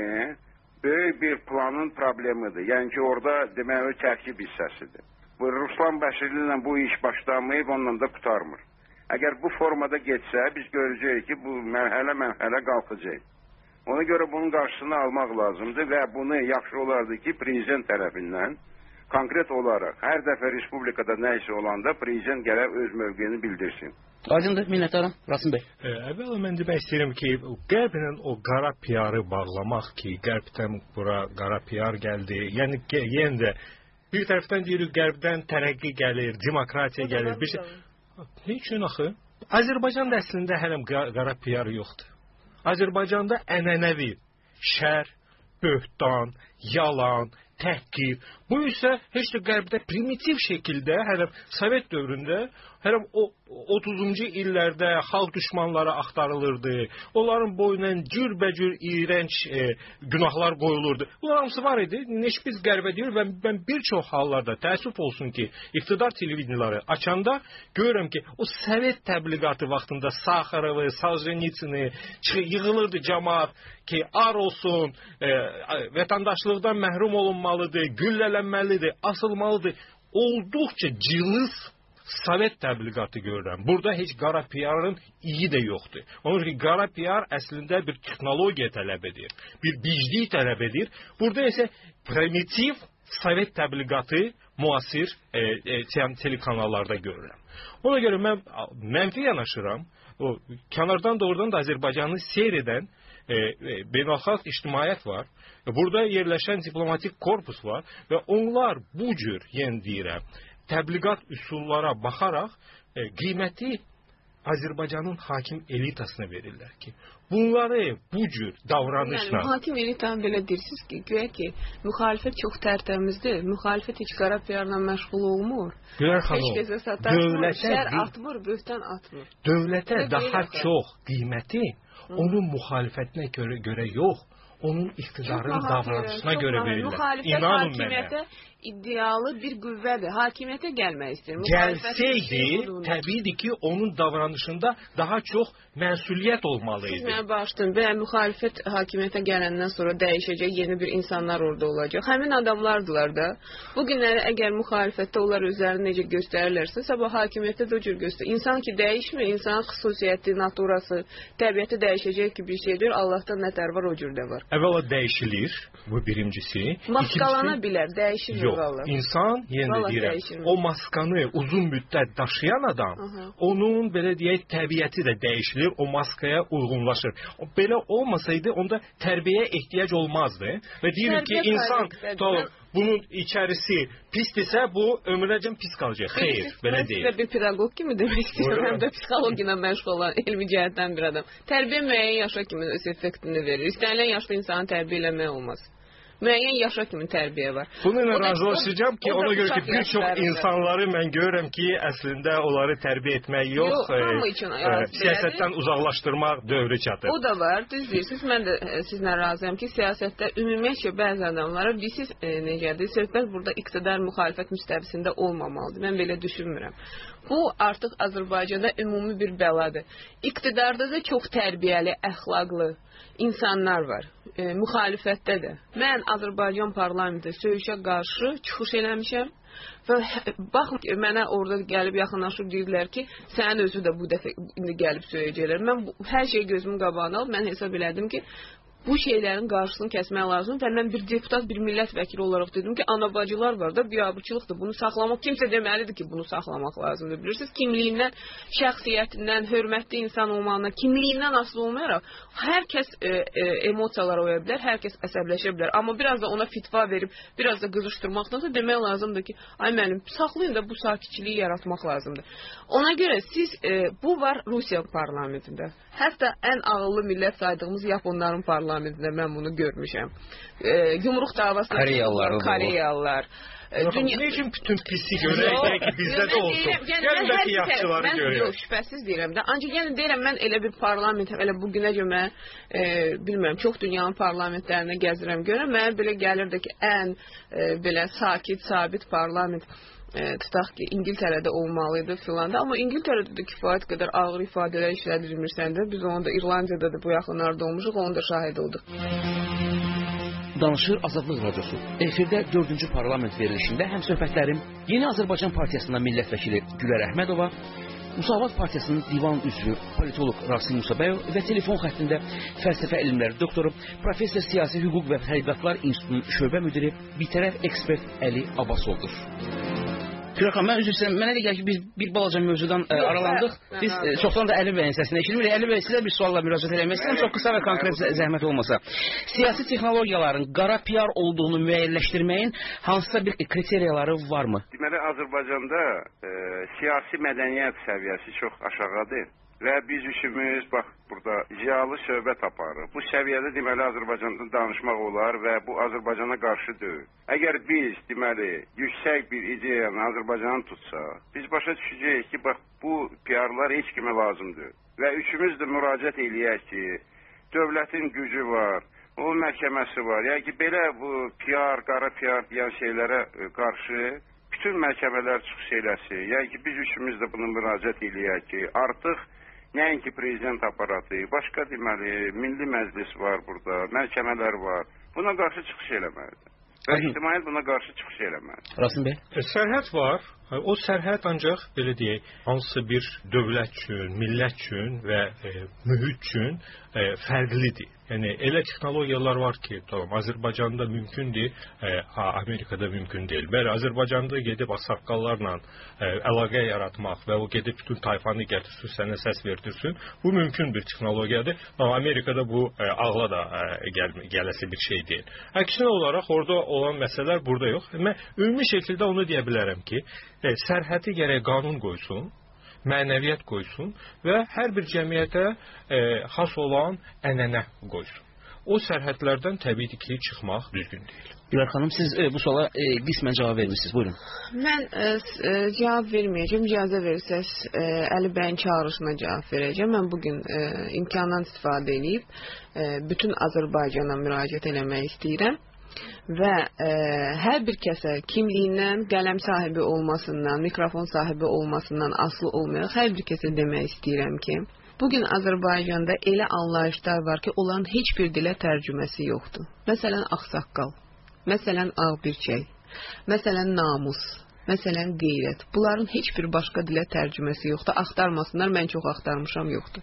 böyük bir planın problemidir. Yəni ki, orada demək o tərkib hissəsidir. Bu Ruslan Bəşirli ilə bu iş başlamayıb, onunla da qutarmır. Əgər bu formada getsə, biz görəcəyik ki, bu mərhələ-mərhələ qalxacaq. Ona görə bunun qarşısını almaq lazımdır və bunu yaxşı olardı ki, prezident tərəfindən konkret olaraq hər dəfə respublikada nə isə olanda prezident gələr öz mövqeyini bildirsin. Aydındır, minnətdaram. Rasim bəy. Əvvəla mən demək istəyirəm ki, Qərblə o qara P R-ı bağlamaq ki, Qərbdən bura qara P R gəldi. Yəni yenə də bir tərəfdən deyirik Qərbdən tərəqqi gəlir, demokratiya gəlir. Bir şey... Ne üçün axı? Azərbaycanda əslində hələm qara P R yoxdur. Azərbaycanda ənənəvi şər, böhtan, yalan, təhqir. Bu isə heç də Qərbdə primitiv şəkildə, hələm Sovet dövründə, hələm o otuzuncu illərdə xalq düşmanları axtarılırdı. Onların boyuna cürbəcür iyrənc e, günahlar qoyulurdu. Bunlar hamısı var idi. Neş biz Qərbə deyir və mən bir çox hallarda təəssüf olsun ki, iqtidar televiziyaları açanda görürəm ki, o Sovet təbliğatı vaxtında Saxarovu, Soljenitsini yığılırdı cəmaat ki, ar olsun, e, vətəndaşlıqdan məhrum olunmalıdır, güllələnməlidir, asılmalıdır. Olduqca cılız Sovet təbliğatı görürəm. Burada heç qara P R-ın iyi də yoxdur. Onun ki, qara P R əslində bir texnologiya tələb edir, bir biclik tələb edir. Burada isə primitiv Sovet təbliğatı müasir e, e, telekanallarda görürəm. Ona görə mən mənfi yanaşıram. O kənardan doğrudan da Azərbaycanı seyr edən e, e, beynəlxalq ictimaiyyət var. Burada yerləşən diplomatik korpus var və onlar bu cür, yenə deyirəm, təbliğat üsullara baxaraq e, qiyməti Azərbaycanın hakim elitasına verirlər ki, bunları bu cür davranışla... Yəni, hakim elitanı belə deyirsiniz ki, güya ki, müxalifət çox tərtəmizdir, müxalifət heç qara P R-la məşğul olmur. Gülər xanım, heç kəsə sataşmır, şər atmır, böhtan atmır. Dövlətə daha çox qiyməti onun müxalifətinə görə, görə yox, onun iqtidarın davranışına görə verirlər. Müxalifət hakimiyyətə iddialı bir qüvvədir. Hakimiyyətə gəlmək istəyir. Gəlsəydi, təbiidir ki, onun davranışında daha çox məsuliyyət olmalıydı. Siz mənə bağışlayın, və müxalifət hakimiyyətə gələndən sonra dəyişəcək yeni bir insanlar orada olacaq. Həmin adamlardılar da. Bugünləri əgər müxalifətdə onlar özlərini necə göstərirlərsə, sabah hakimiyyətə də o cür göstərir. İnsan ki, dəyişmir, insanın xüsusiyyəti, naturası, təbiəti dəyişəcək ki, bir şeydir. Allahdan nətər var, o cür də var. Əvvəla dəyişilir, bu birincisi. Maskalana bilər, dəyişir. Yox, insan, yenə də deyirəm, o maskanı uzun müddət daşıyan adam, Aha. onun belə deyək, təbiəti də dəyişilir, o maskaya uyğunlaşır. Belə olmasaydı, onda tərbiyə ehtiyac olmazdı. Və deyirik ki, insan, doğru, bunun içərisi pisdirsə, bu ömrəcən pis qalacaq. Xeyr, belə deyil. Mən sizə bir pedagog kimi demək istəyirəm, həm də psixologiyla məşğul olan elmi cəhətdən bir adam. Tərbiyə müəyyən yaşa kimi öz effektini verir. İstənilən yaşda insanı tərbiyə eləmək olmaz. Müəyyən yaşa kimi tərbiyə var. Bununla razılaşacağam ki, ona görə ki, bir çox insanları mən görürəm ki, əslində onları tərbiyə etmək yox, yox hamı üçün e, siyasətdən uzaqlaşdırmaq dövrü çatır. O da var, düz deyirsiniz. Mən də e, sizlə razıyam ki, siyasətdə ümumiyyətcə bəzi adamlara biz e, necədir, söhbət burada iqtidar müxalifət müstəvisində olmamalıdır. Mən belə düşünmürəm. Bu artıq Azərbaycanda ümumi bir bəladır. İqtidarda da çox tərbiyəli, əxlaqlı insanlar var. E, müxalifətdə də. Mən Azərbaycan parlamentində söyüşə qarşı çıxış eləmişəm və baxın ki, mənə orada gəlib yaxınlaşıb deyirlər ki, sənin özü də bu dəfə indi gəlib söyləyəcəklər. Mən bu, hər şey gözümün qabağına alıb, mən hesab elədim ki, bu şeylərin qarşısını kəsmək lazımdır və mən bir deputat, bir millət vəkili olaraq dedim ki, ana-bacılar var da, biabırçılıqdır. Bunu saxlamaq, kimsə deməlidir ki, bunu saxlamaq lazımdır. Bilirsiniz, kimliyindən, şəxsiyyətindən, hörmətli insan olmağından, kimliyindən asılı olmayaraq, hər kəs e, e, emosiyalar oya bilər, hər kəs əsəbləşə bilər. Amma biraz da ona fitva verib, biraz da qızışdırmaqdansa demək lazımdır ki, ay mənim, saxlayın da bu sakitçiliyi yaratmaq lazımdır. Ona görə siz, e, bu var Rusiya parlamentində. Hətta ən ağıllı millət saydığımız Yaponların parlamentində mən bunu görmüşəm. E, yumruq davası Koreyalılar. Dünya... Ne için bütün pislik örnəkləri ki, bizdə də olsun? Gəlin də ki, yaxşıları görək. Yox, şübhəsiz deyirəm də. Ancaq yəni deyirəm, mən elə bir parlament, elə bugünə görə mən, e, bilmirəm, çox dünyanın parlamentlərinə gəzirəm görəm. Mənə belə gəlirdi ki, ən e, belə sakit, sabit parlament e, tutaq ki, İngiltərədə olmalıydı filan da. Amma İngiltərədə də kifayət qədər ağır ifadələr işlədilmirsən də. Biz onu da İrlandiyada da bu yaxınlarda olmuşuq, onu da şahid olduq. Danışır Azadlıq Radiosu. Efirdə dördüncü parlament verilişində həmsöhbətlərim Yeni Azərbaycan Partiyasından millət vəkili Gülər Əhmədova, Müsavat Partiyasının divan üzvü politoloq Rasim Musabəyov və telefon xəttində fəlsəfə elmləri doktoru, professor siyasi hüquq və tədqiqatlar institutunun şöbə müdiri, bitərəf ekspert Əli Abbasovdur. Gülərxan, mən üzr istəyirəm. Mənə də gəlir ki, biz bir balaca mövzudan ə, aralandıq. Biz ə, çoxdan da Əli bəyin səsini eşitmirik. Əli bəy, sizə bir sualla müraciət eləmək istəyirəm. Çox qısa və konkret zəhmət olmasa. Siyasi texnologiyaların qara P R olduğunu müəyyənləşdirməyin hansısa bir kriteriyaları varmı? Deməli, Azərbaycanda ə, siyasi mədəniyyət səviyyəsi çox aşağıdır. Və biz üçümüz, bax, burada ziyalı söhbət aparır. Bu səviyyədə deməli Azərbaycanda danışmaq olar və bu Azərbaycana qarşı deyil. Əgər biz, deməli, yüksək bir ideyanı Azərbaycanı tutsa, biz başa düşəcəyik ki, bax, bu P R-lar heç kimə lazımdır. Və üçümüz də müraciət eləyək ki, dövlətin gücü var, o məhkəməsi var. Yəni ki, belə bu P R, qara P R deyən şeylərə qarşı bütün məhkəmələr çıxış eləsin. Yəni ki, biz üçümüz də bunu müraciət eləyək ki, artıq nəinki prezident aparatı, başqa deməli, Milli Məclis var burada, məhkəmələr var. Buna qarşı çıxış eləməlidir. Və ictimaiyyət buna qarşı çıxış eləməlidir. Rasim bəy? Sərhəd var. O sərhəd ancaq, belə deyək, hansısa bir dövlət üçün, millət üçün və e, mühit üçün e, fərqlidir. Yəni, elə texnologiyalar var ki, tamam, Azərbaycanda mümkündür, e, Amerikada mümkün deyil. Bəli, Azərbaycanda gedib saqqallarla e, əlaqə yaratmaq və o gedib bütün tayfanı gətirsin, sənə səs verdirsin, bu mümkün bir texnologiyadır. Amma Amerikada bu e, ağla da e, gəl gələsi bir şey deyil. Əksinə olaraq, orada olan məsələlər burada yox. Mən ümumi şəkildə onu deyə bilərəm ki, e, sərhədi gərək qanun qoysun, mənəviyyat qoysun və hər bir cəmiyyətə e, xas olan ənənə qoysun. O sərhədlərdən təbii ki, çıxmaq düzgün deyil. Gülər xanım, siz e, bu suala e, qismən cavab vermişsiniz. Buyurun. Mən e, e, cavab verməyəcəm. İcazə verirsəz e, Əli bəyin çağırışına cavab verəcəm. Mən bugün e, imkandan istifadə edib e, bütün Azərbaycana müraciət eləmək istəyirəm. Və e, hər bir kəsə kimliyindən, qələm sahibi olmasından, mikrofon sahibi olmasından asılı olmayaraq hər bir kəsə demək istəyirəm ki, bugün Azərbaycanda elə anlayışlar var ki, onların heç bir dilə tərcüməsi yoxdur. Məsələn, ağsaqqal, məsələn, ağbirçək, məsələn, namus, məsələn, qeyrət. Bunların heç bir başqa dilə tərcüməsi yoxdur. Axtarmasınlar, mən çox axtarmışam, yoxdur.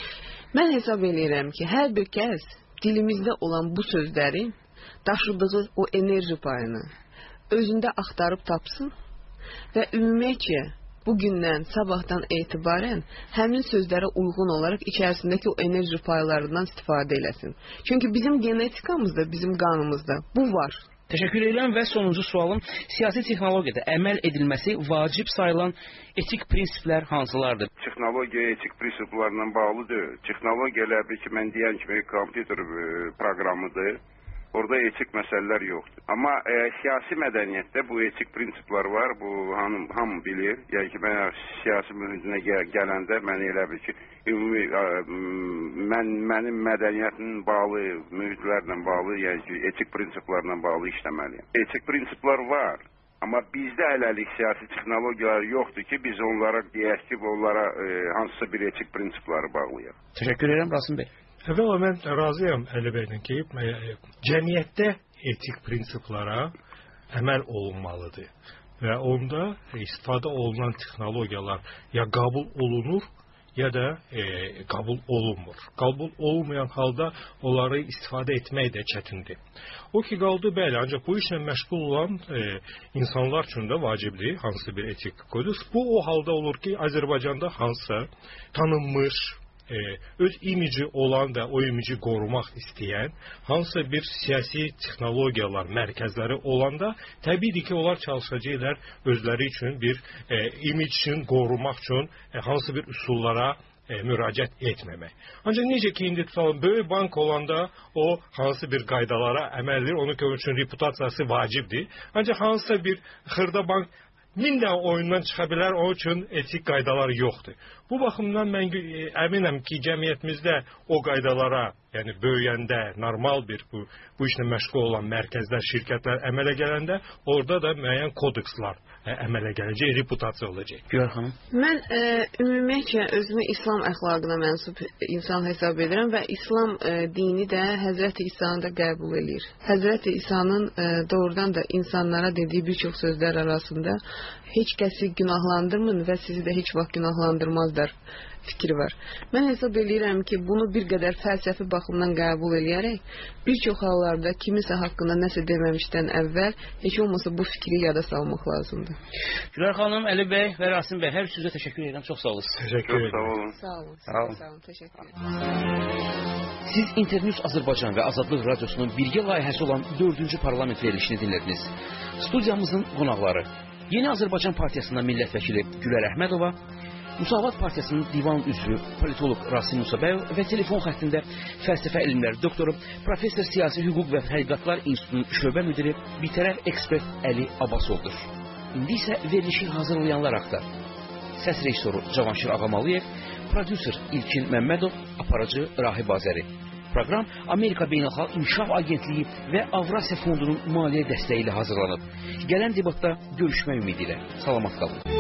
Mən hesab edirəm ki, hər bir kəs dilimizdə olan bu sözləri daşıdığı o enerji payını özündə axtarıb tapsın və ümumiyyətcə bugündən, sabahdan etibarən həmin sözlərə uyğun olaraq içərisindəki o enerji paylarından istifadə eləsin. Çünki bizim genetikamızda, bizim qanımızda bu var. Təşəkkür edirəm və sonuncu sualım, siyasi texnologiyada əməl edilməsi vacib sayılan etik prinsiplər hansılardır? Texnologiya etik prinsiplərlə bağlıdır. Texnologiya elə bir ki, mən deyən kimi kompüter proqramıdır. Orada etik məsələlər yoxdur. Amma e, siyasi mədəniyyətdə bu etik prinsiplər var, bu hamı, hamı bilir. Yəni ki, mən siyasi mühitinə gəl gələndə mən elə bir ki, ümumi, e, mən, mənim mədəniyyətin bağlı, mühitlərlə bağlı, yəni ki, etik prinsiplərlə bağlı işləməliyim. Etik prinsiplər var, amma bizdə hələlik siyasi texnologiyalar yoxdur ki, biz onlara deyək ki, onlara e, hansısa bir etik prinsipləri bağlayaq. Təşəkkür edirəm, Rasim bəy. Əvvəla mən razıyam Əli bəylə ki, cəmiyyətdə etik prinsiplara əməl olunmalıdır və onda istifadə olunan texnologiyalar ya qəbul olunur, ya da e, qəbul olunmur. Qəbul olmayan halda onları istifadə etmək də çətindir. O ki qaldı bəli, ancaq bu işlə məşğul olan e, insanlar üçün də vacibdir hansı bir etik kodeks. Bu o halda olur ki, Azərbaycanda hansısa tanınmış, e, öz imici olan və o imici qorumaq istəyən hansısa bir siyasi texnologiyalar mərkəzləri olanda təbii ki, onlar çalışacaqlar özləri üçün bir e, imicini qorumaq üçün e, hansı bir üsullara E, müraciət etməmək. Ancaq necə ki, indi tutalım, böyük bank olanda o hansı bir qaydalara əməl edir, onun üçün reputasiyası vacibdir. Ancaq hansısa bir xırda bank min dənə oyundan çıxa bilər, onun üçün etik qaydaları yoxdur. Bu baxımdan mən e, əminəm ki, cəmiyyətimizdə o qaydalara, yəni böyüyəndə, normal bir bu, bu işlə məşğul olan mərkəzlər, şirkətlər əmələ gələndə, orada da müəyyən kodekslar ə, əmələ gələcək, reputasiya olacaq. Gülər xanım? Mən ə, ümumiyyətlə özümü İslam əxlaqına mənsub insan hesab edirəm və İslam ə, dini də Həzrəti İsa'nı da qəbul edir. Həzrəti İsa'nın ə, doğrudan da insanlara dediyi bir çox sözlər arasında heç kəsi günahlandırmın və sizi də heç vaxt günahlandırmazlar fikri var. Mən hesab edirəm ki, bunu bir qədər fəlsəfi baxımdan qəbul edərək, bir çox hallarda kimisə haqqında nəsə deməmişdən əvvəl heç olmasa bu fikri yada salmaq lazımdır. Gülər xanım, Əli bəy və Rasim bəy, hər üçünüzə təşəkkür edirəm. Çox sağ olun. Təşəkkür edirəm. Sağ olun. Sağ olun. Sağ olun. Sağ olun. Təşəkkür edirəm. Siz İnternews Azərbaycan və Azadlıq Radiosunun birgə layihəsi olan dördüncü parlament verilişini dinlədiniz. Studiyamızın qonaqları Yeni Azərbaycan Partiyasından millət vəkili Gülər Əhmədova, Müsavat Partiyasının divan üzvü politolog Rasim Musabəyov və telefon xəttində fəlsəfə elmləri doktoru, professor siyasi hüquq və tədqiqatlar institutunun şöbə müdiri, bitərəf ekspert Əli Abbasovdur. İndi isə verilişi hazırlayanlar haqda. Səs rejissoru Cavanşir Ağamalıyev, prodüser İlkin Məmmədov, aparıcı Rahib Azəri. Proqram Amerika Beynəlxalq İnkişaf Agentliyi və Avrasiya Fondunun maliyyə dəstəyi ilə hazırlanıb. Gələn debatda görüşmək ümidi ilə. Salamat qalın.